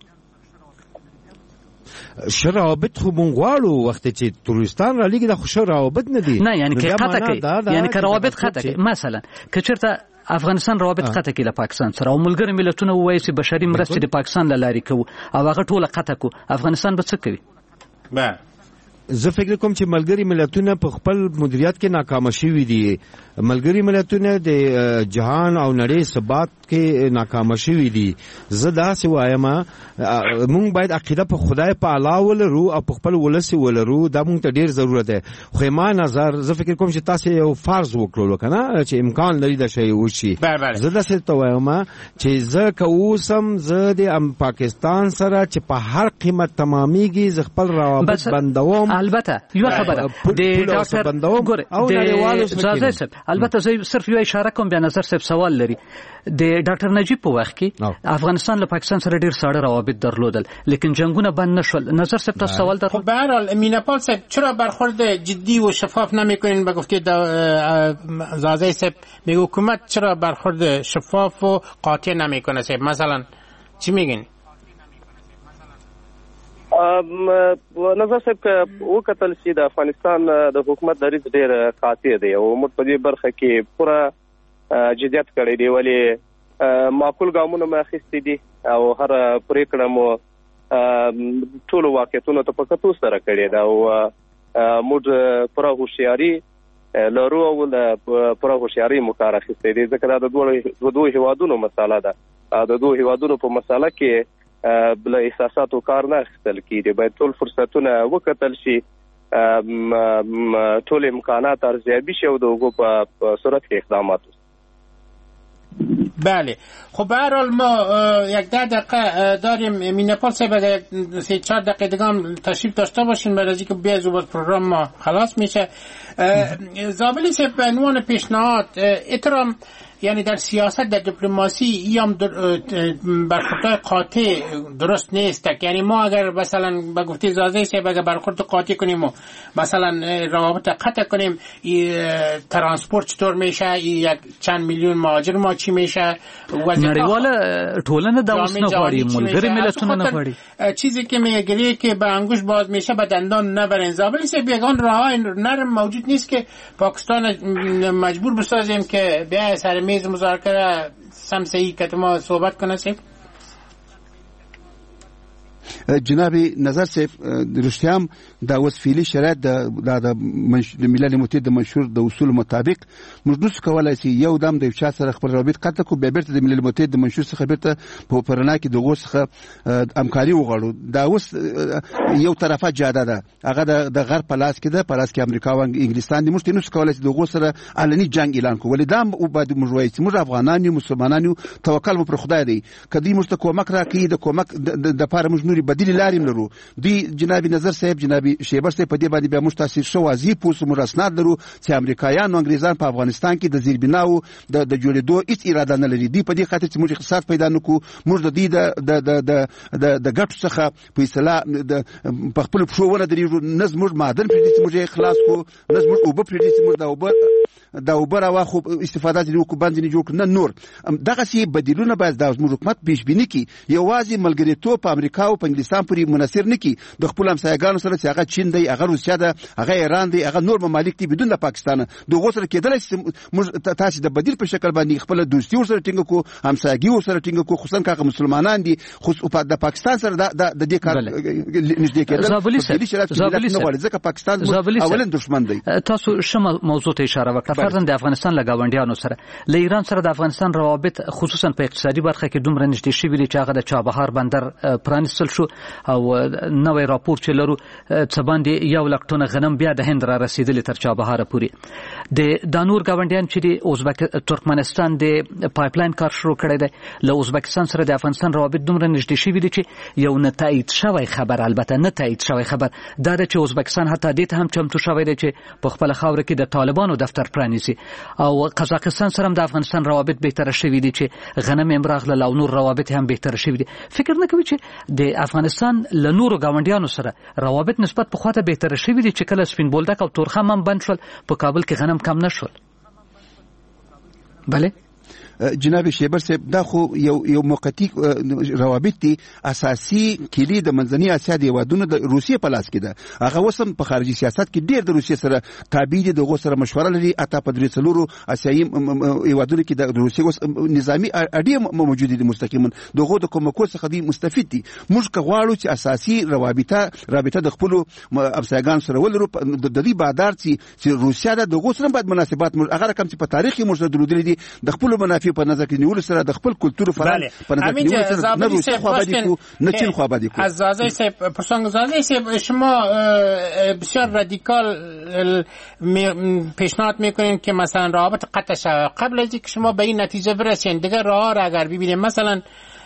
S11: ښه روابط خو مونږ غواړو. وخت چې ترورستان را لېږي دا خو ښه روابط نه دي.
S1: نه یعنې که قطع کوي، یعنې که روابط قطع کوي، مثلا که چېرته افغانستان روابط قطع کړي له پاکستان سره او ملګري ملتونه ووایي چې بشري مرستې د پاکستان له لارې کوو او هغه ټوله قطع کوو، افغانستان به څه کوي؟
S11: زه فکر کوم چې ملګري ملتونه په خپل مدیریت کې ناکام شوي دي. ملګري ملتونه د جهان او نړۍ ثبات کې ناکام شوي دي. زه داسې وایم مونږ باید عقیده په خدای په الله ولرو او په خپل ولس ولرو. دا مونږ ته ډیر ضرورت دی. خو ما نظر زه فکر کوم چې تاسو یو فرض وکړو کنه چې امکان لري دا شی وشي. زه داسې ته وایم چې زه که اوسم زه د پاکستان سره چې په هر قیمت تمامېږي زه خپل روابط بندوم.
S1: البته یو خبره د ډاکټر ګوره د زازه صاحب البته زه صرف یو اشاره کوم، بیا نظر صاحب سوال لري. د ډاکټر نجیب په وخت کې افغانستان له پاکستان سره ډیر ساړه روابط درلودل، لیکن جنگونه بند نشول. نظر صاحب تاسو سوال درلود؟
S9: خب به هر حال میناپال صاحب چرا برخورد جدی و شفاف نمیکنین؟ به گفته زازه صاحب میگه حکومت چرا برخورد شفاف و قاطع نمیکنه؟ صاحب مثلا چی میگین؟
S18: نظر صاحب که وکتل چې د افغانستان د حکومت دریځ ډېر قاطع دی او موږ په دې برخه کې پوره جدیت کړی دی، ولې معقول ګامونه مو اخیستي دي او هر پرېکړه مو ټولو واقعیتونو ته په کتو سره کړې ده او موږ پوره هوښیاري لرو او د پوره هوښیاري مو کار اخیستی دی، ځکه دا د دوو هېوادونو مسله ده. د دوو هېوادونو په مسله کې بل احساساتو کار نه اخیستل کېږي. باید ټول فرصتونه وکتل شي، ټول امکانات ارزیابي شي او د هغو په صورت کې اقدامات وشي.
S9: بله خب به هر حال ما یک ده دقیقه داریم. میناپال صاحب اگر سه چهار دقیقه دیگه هم تشریف داشته باشین بعد از اینکه بیای زود پروگرام ما خلاص میشه. زابلی صاحب به عنوان پیشنهاد احترام یعنی در سیاست در دیپلماسی ایام برخوردهای قاطع درست نیست. یعنی ما اگر مثلا به گفته زازه صاحب اگر برخورد قاطع کنیم و مثلا روابط قطع کنیم، ترانسپورت چطور میشه، یک چند میلیون مهاجر ما چی میشه،
S1: نړیواله ټولنه دا اوس نه غواړي، ملګري ملتونه نه غواړي.
S9: چیزی که میگه که به انگوش باز میشه به دندان نبرین. زابلی صاحب یگان راههای نرم موجود نیست که پاکستان مجبور بسازیم که بیا سر میز مذاکره سمسه‌ای که ما صحبت کنه؟ سیب
S10: جناب نظر صاحب رښتیا دا اوس فعلي شرایط د ملل متحد د منشور د اصول مطابق موږ نشو کولای چې یو دم د یو چا سره خپل روابط قطع کړو بیا بیرته د ملل متحد د منشور څخه بیرته په پرنا کې دغه څخه همکاري وغواړو. دا اوس یو طرفه جاده ده، هغه د غرب په لاس کې ده، په لاس کې امریکا او انګلستان دي. موږ نشو کولای چې دغه سره علني جنگ اعلان کړو. ولې دا باید موږ وایو چې موږ افغانان یو، مسلمانان یو، توکل مو پر خدای دی. کدی موږ ته کومک راکړي د کومک د لپاره موږ نوري بدیل لارې لرو. دوی جناب نظر صاحب جناب شیبر صاحب په دې باندې بیا موږ تاسو شو واضح پوس موږ اسناد لرو چې امریکایان او انګریزان په افغانستان کې د زیربناو د د جوړېدو هیڅ اراده نه لري. دوی په دې خاطر چې موږ اقتصاد پیدا نکو، موږ د دې د د د د ګټو څخه په اصطلاح د په خپل پښو ونه درېږو. نه زموږ معدن پرې چې موږ خلاص کو، نه زموږ اوبه پرې چې موږ دا اوبه دا اوبه راواخو استفاده دې وکړو باندې نه جوړ نه نور. دغه سي بدیلونه باید د زموږ حکومت پیش بینی کی. یوازې ملګریتوب په امریکا او په انګلستان پورې منحصر نه کی. د خپل همسایګانو سره چې هغه چین دی، هغه روسیا ده، هغه ایران دی، هغه نور ممالک دي بدون د پاکستان دغه سره کېدل چې تاسو د بدیل په شکل باندې خپل دوستي ورسره ټینګ کو، همسایګي ورسره ټینګ کو، خصوصا که مسلمانان دي، خو د پاکستان سره د دې کار نږدې کېدل
S1: زابلی
S10: نه غواړي ځکه پاکستان اولن دشمن دی.
S1: تاسو شمه موضوع ته اشاره وکړه. فرضاً د افغانستان له ګاونډیانو سره له ایران سره د افغانستان روابط خصوصا په اقتصادي برخه کې دومره نږدې شوي دي چې هغه د چابهار بندر پرانیستل شو او نوې راپور چې لرو څه باندې یو لک ټنه غنم بیا د هند را رسیدلې تر چابهار پورې. د دانور ګاونډیان چې د ازبک ترکمنستان د پایپلاین کار شروع کړی دی، له ازبکستان سره د افغانستان روابط دومره نږدې شوي دي چې یو نه تایید شوی خبر، البته نه تایید شوی خبر دا ده چې ازبکستان حتی دې ته هم چمتو شوی دی چې په خپل خاوره کې د طالبانو دفتر پرانیزي. او قزاقستان سره هم د افغانستان روابط بهتر شوي دي چې غنم امراغله او نور روابط هم بهتر شوي دي. فکر نه کوي چې د افغانستان له نورو ګاونډیانو سره روابط نسبت په خواته بهتر شوي دي چې کله سپین بولدک او تورخم هم بند شول، په کابل کې غنم کم نه شول؟ بله
S10: جناب شیبر صاحب دا خو یو یو موقتی روابط دي. اساسي کلی د منځنۍ اسیا د هیوادونو د روسیې په لاس کې ده. هغه وسم په خارجي سیاست کې ډېر د روسیې سره تابع دي، دغه سره مشوره لري. اته په درې څلورو اسیایي هیوادونو کې د روسیې اوس نظامی اړیکې موجود دي مستقیما، دغه د کومکو څخه دي مستفید دي. موږ غواړو چې اساسي روابطه رابطه د خپل افسرګان سره ولرو. د دې بادار چې روسیا د دغه سره باید مناسبات هغه رقم چې په تاریخ کې موږ درلودلي دي د خپل منافع په نظر کې نیول سره د خپل کلتور فرهنګ په نظر کې نیول سره نه روسیه خو آبادی کو نه چین خو آبادی کو.
S9: از زازه صاحب پرسانگ زازه صاحب شما بسیار رادیکال پیشنهاد میکنین که مثلا روابط قطع شود. قبل از اینکه شما به این نتیجه برسین دیگه راه را اگر ببینیم مثلا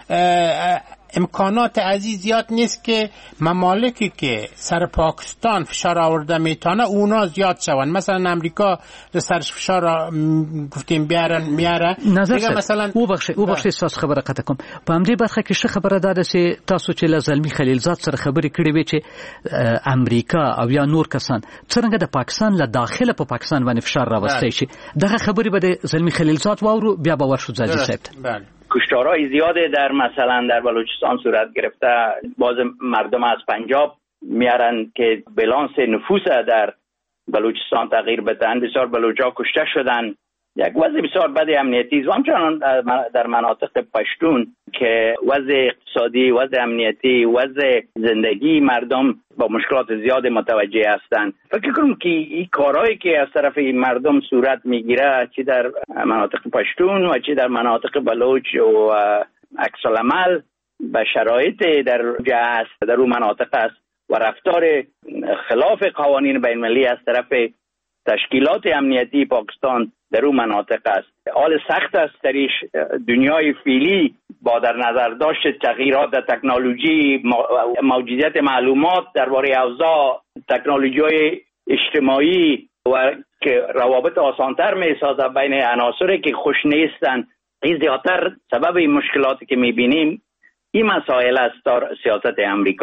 S9: امکانات عزیز زیاد نیست که ممالکی که سر پاکستان فشار آورده میتونه اونا زیاد شون. مثلا امریکا سر فشار گفتیم بیارن میاره
S1: دیگه مثلا او بخش او بخش اساس خبره قطع کوم په همدې برخه کې ښه خبره ده چې تاسو چې لزلمی خلیلزاد سره خبرې کړې وي چې امریکا او یا نور کسان څنګه د پاکستان له داخله په پاکستان باندې فشار راوستي شي. دغه خبرې به د زلمی خلیلزاد واورو بیا باور شو زادی صاحب.
S19: بله کشتارهای زیاده در مثلا در بلوچستان صورت گرفته. باز مردم از پنجاب میارن که بالانس نفوس در بلوچستان تغییر بدن. بسیار بلوچا کشته شدن. یک وضع بسیار بد امنیتی و همچنان در مناطق پشتون که وضع اقتصادی، وضع امنیتی، وضع زندگی مردم با مشکلات زیاد متوجه هستند. فکر کنم که این کارهایی که از طرف مردم صورت میگیره چه در مناطق پشتون و چه در مناطق بلوچ و عکس العمل به شرایط در جهه است، در اون مناطق است و رفتار خلاف قوانین بین المللی از طرف تشکیلات امنیتی پاکستان در اون مناطق است. حال سخت است درش. دنیای فعلی با در نظر داشت تغییرات در تکنولوژی، موجودیت معلومات درباره اوضاع تکنولوژی‌های اجتماعی و که روابط آسانتر می‌سازه بین عناصری که خوش نیستند، این زیادتر سبب این مشکلاتی که می‌بینیم این مسائل است در سیاست امریکا.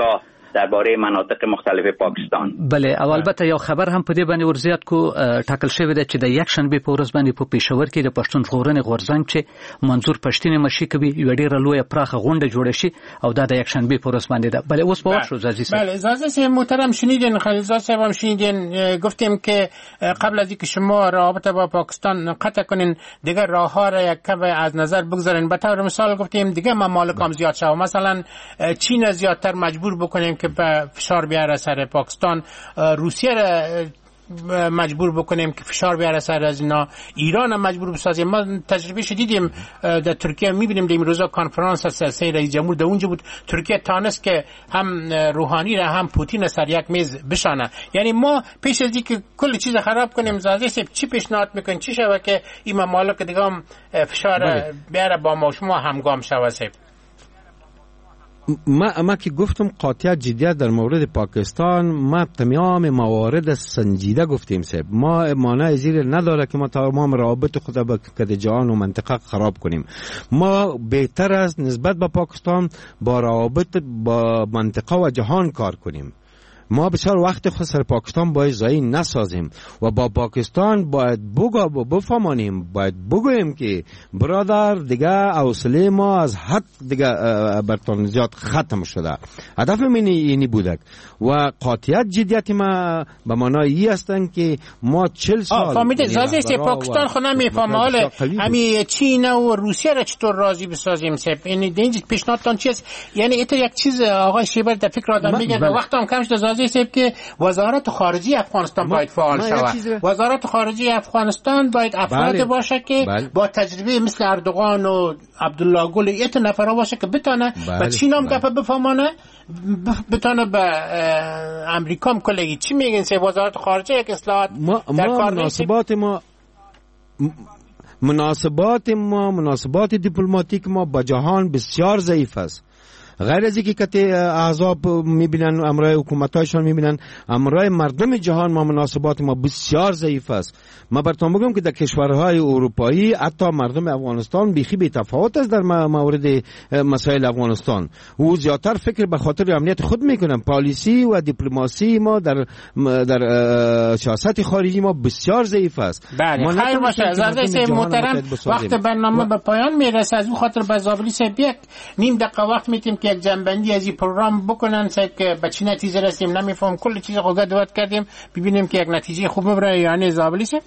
S19: درباره مناطق مختلف پاکستان.
S1: بله او البته یو خبر هم په دې باندې ورزیات کو ټاکل شوی دی چې د یک شنبه په ورځ باندې په پېښور کې د پښتون ژغورنې غورځنګ چې منظور پښتين مشي کوي یو ډیره لوی پراخه غونډه جوړه شي او دا د یک شنبه په ورځ باندې ده. بله اوس په وخت زازی صاحب.
S9: بله زازی صاحب محترم شنیدین، خلیلزاد صاحب هم شنیدین، گفتیم که قبل از اینکه شما رابطه با پاکستان قطع کنین دیگه راه ها را یک کم از نظر بگذارین. به طور مثال گفتیم دیگه ممالک هم زیاد شد، مثلا چین زیادتر مجبور بکنیم که به فشار بیاره سر پاکستان، روسیه را مجبور بکنیم که فشار بیاره سر از اینا، ایران هم مجبور بسازیم. ما تجربه شدیدیم در ترکیه، میبینیم در این روزا کنفرانس سیاسی رئیس جمهور در اونجا بود، ترکیه تانست که هم روحانی را هم پوتین سر یک میز بشانه. یعنی ما پیش از اینکه کل چیز خراب کنیم زازی صاحب چی پیشنهاد میکنین چی شوه که این ممالک دیگه هم فشار بیاره با ما شما همگام شوه صاحب؟
S11: ما اما که گفتم قاطعیت جدیت در مورد پاکستان، ما تمام موارد سنجیده گفتیم صاحب، ما مانع زیر نداره که ما تمام روابط خود با جهان و منطقه خراب کنیم. ما بهتر است نسبت به پاکستان با روابط با منطقه و جهان کار کنیم. ما بسیار وقت خود سر پاکستان باید ضایع نسازیم و با پاکستان باید بگو بفهمانیم، باید بگویم که برادر دیگه حوصله ما از حد دیگه برتون زیاد ختم شده. هدف من اینی بودک و قاطعیت جدیت ما به معنای ای هستن که ما چهل سال
S9: فهمیده زازی است پاکستان خود نمیفهمه. حالا همین چین و روسیه را چطور راضی بسازیم صاحب؟ یعنی اینجا پیشنهادتان چیست؟ یعنی ایت یک چیز آقای شیبر در فکر آدم میگن وقتم کم شده زازی است که وزارت خارجه افغانستان باید فعال شود. وزارت خارجه افغانستان باید افراد باشه که بله. با تجربه مثل اردوغان و عبدالله گل ایت نفرا باشه که بتونه بله. با چین هم گپ بفهمانه، بتونه به امریکا هم کلگی. چی میگین سه وزارت خارجه یک اصلاحات
S11: ما در ما مناسبات ما مناسبات ما مناسبات دیپلماتیک ما با جهان بسیار ضعیف است. غیر از اینکه کتی احزاب میبینن امرای حکومتایشان میبینن، امرای مردم جهان ما مناسبات ما بسیار ضعیف است. ما براتون بگم که در کشورهای اروپایی حتی مردم افغانستان بیخی بی تفاوت است در مورد مسائل افغانستان. او زیادتر فکر به خاطر امنیت خود میکنن. پالیسی و دیپلماسی ما در در سیاست خارجی ما بسیار ضعیف است.
S9: بله خیر باشه عزیز محترم، وقت برنامه به پایان میرسه. از اون خاطر به زابلی صاحب یک نیم دقیقه وقت میتیم که یک جنبندی از این پروگرام بکنن که به چی نتیجه رسیم. نمیفهم کل چیز رو گدوات کردیم، ببینیم که یک نتیجه خوب ببره یا نه. زابلی صاحب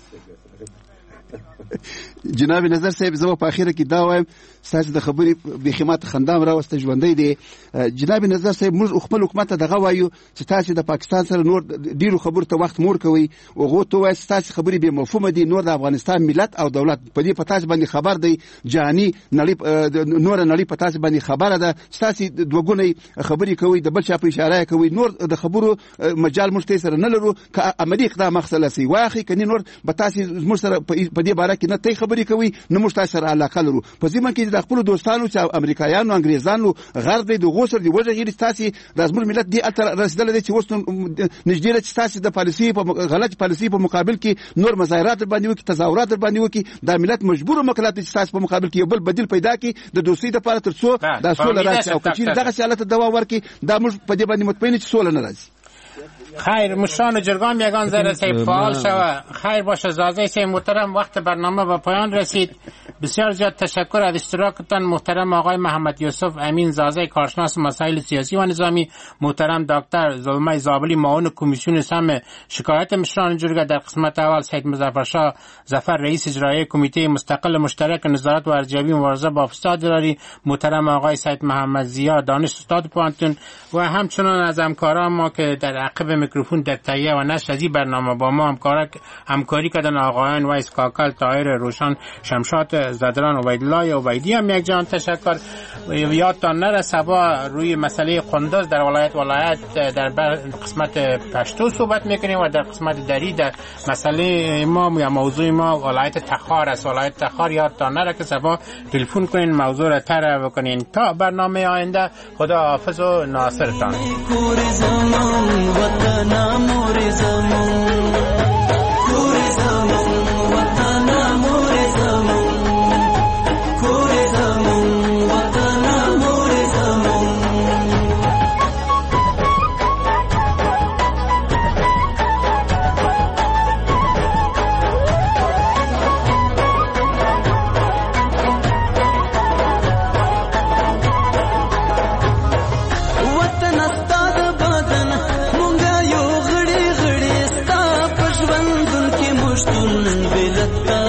S10: جناب نظر صاحب زما په اخیره کې دا وایم ستاسو د خبرې بخیمات خندام راوسته ژوندۍ دی. جناب نظر صاحب موږ خپل حکومت ته دغه وایو چې تاسو د پاکستان سره نور ډیرو خبرو ته وخت مور کوي او غو ته وایي تاسو خبرې به مفهوم دي. نور د افغانستان ملت او دولت په دې پتاس باندې خبر دی، جهاني نړۍ نور نړۍ پتاس باندې خبره ده. تاسو دوګونی خبرې کوي، د بل چا په اشاره کوي، نور د خبرو مجال موږ ته سره نه لرو. که عملی اقدام مخصله سي واخی کني نور به تاسو موږ سره په دې باره کې نه ته خبرې کوي، نو موږ تاسو سره علاقه لرو. په ځمن کې د خپل دوستانو چې امریکایانو انګریزانو غرب د غوسر دی وجه غیر تاسو د زموږ ملت دی اتر رسیدل دي چې وستون نږدې چې تاسو د پالیسي په غلط پالیسي په مقابل کې نور مظاهرات باندې وکي، تظاهرات باندې وکي. د ملت مجبور مکلف چې تاسو په مقابل کې یو بل بدیل پیدا کړي د دوستۍ لپاره تر څو د سولې راځي او چې دغه حالت دوام ورکړي. دا موږ په دې باندې مطمئن چې سولې نه راځي.
S9: خیر مشان جرگام یگان ذره سی فعال شوه. خیر باشه زازه سی محترم، وقت برنامه به پایان رسید. بسیار زیاد تشکر از اشتراکتان محترم آقای محمد یوسف امین زازه کارشناس مسائل سیاسی و نظامی، محترم دکتر زلمه زابلی معاون کمیسیون سم شکایت مشران جرگه، در قسمت اول سید مظفرشاه ظفر رئیس اجرایی کمیته مستقل مشترک نظارت و ارزیابی مبارزه با فساد اداری، محترم آقای سید محمد زیا دانش استاد پوانتون و همچنان از همکاران ما که در عقب میکروفون در تهیه و نشر از این برنامه با ما همکاری همکاری کردن آقایان وایس کاکل، طاهر روشن، شمشاد زدران، عبیدالله عبیدی هم یک جان تشکر. یادتان نره سبا روی مسئله قندوز در ولایت ولایت در قسمت پشتو صحبت میکنیم و در قسمت دری در مسئله ما یا موضوع ما ولایت تخار است. ولایت تخار یادتان نره که سبا تلفن کنین موضوع را طرح بکنین. تا برنامه آینده خدا حافظ و ناصرتان.
S20: پښتون ملت ته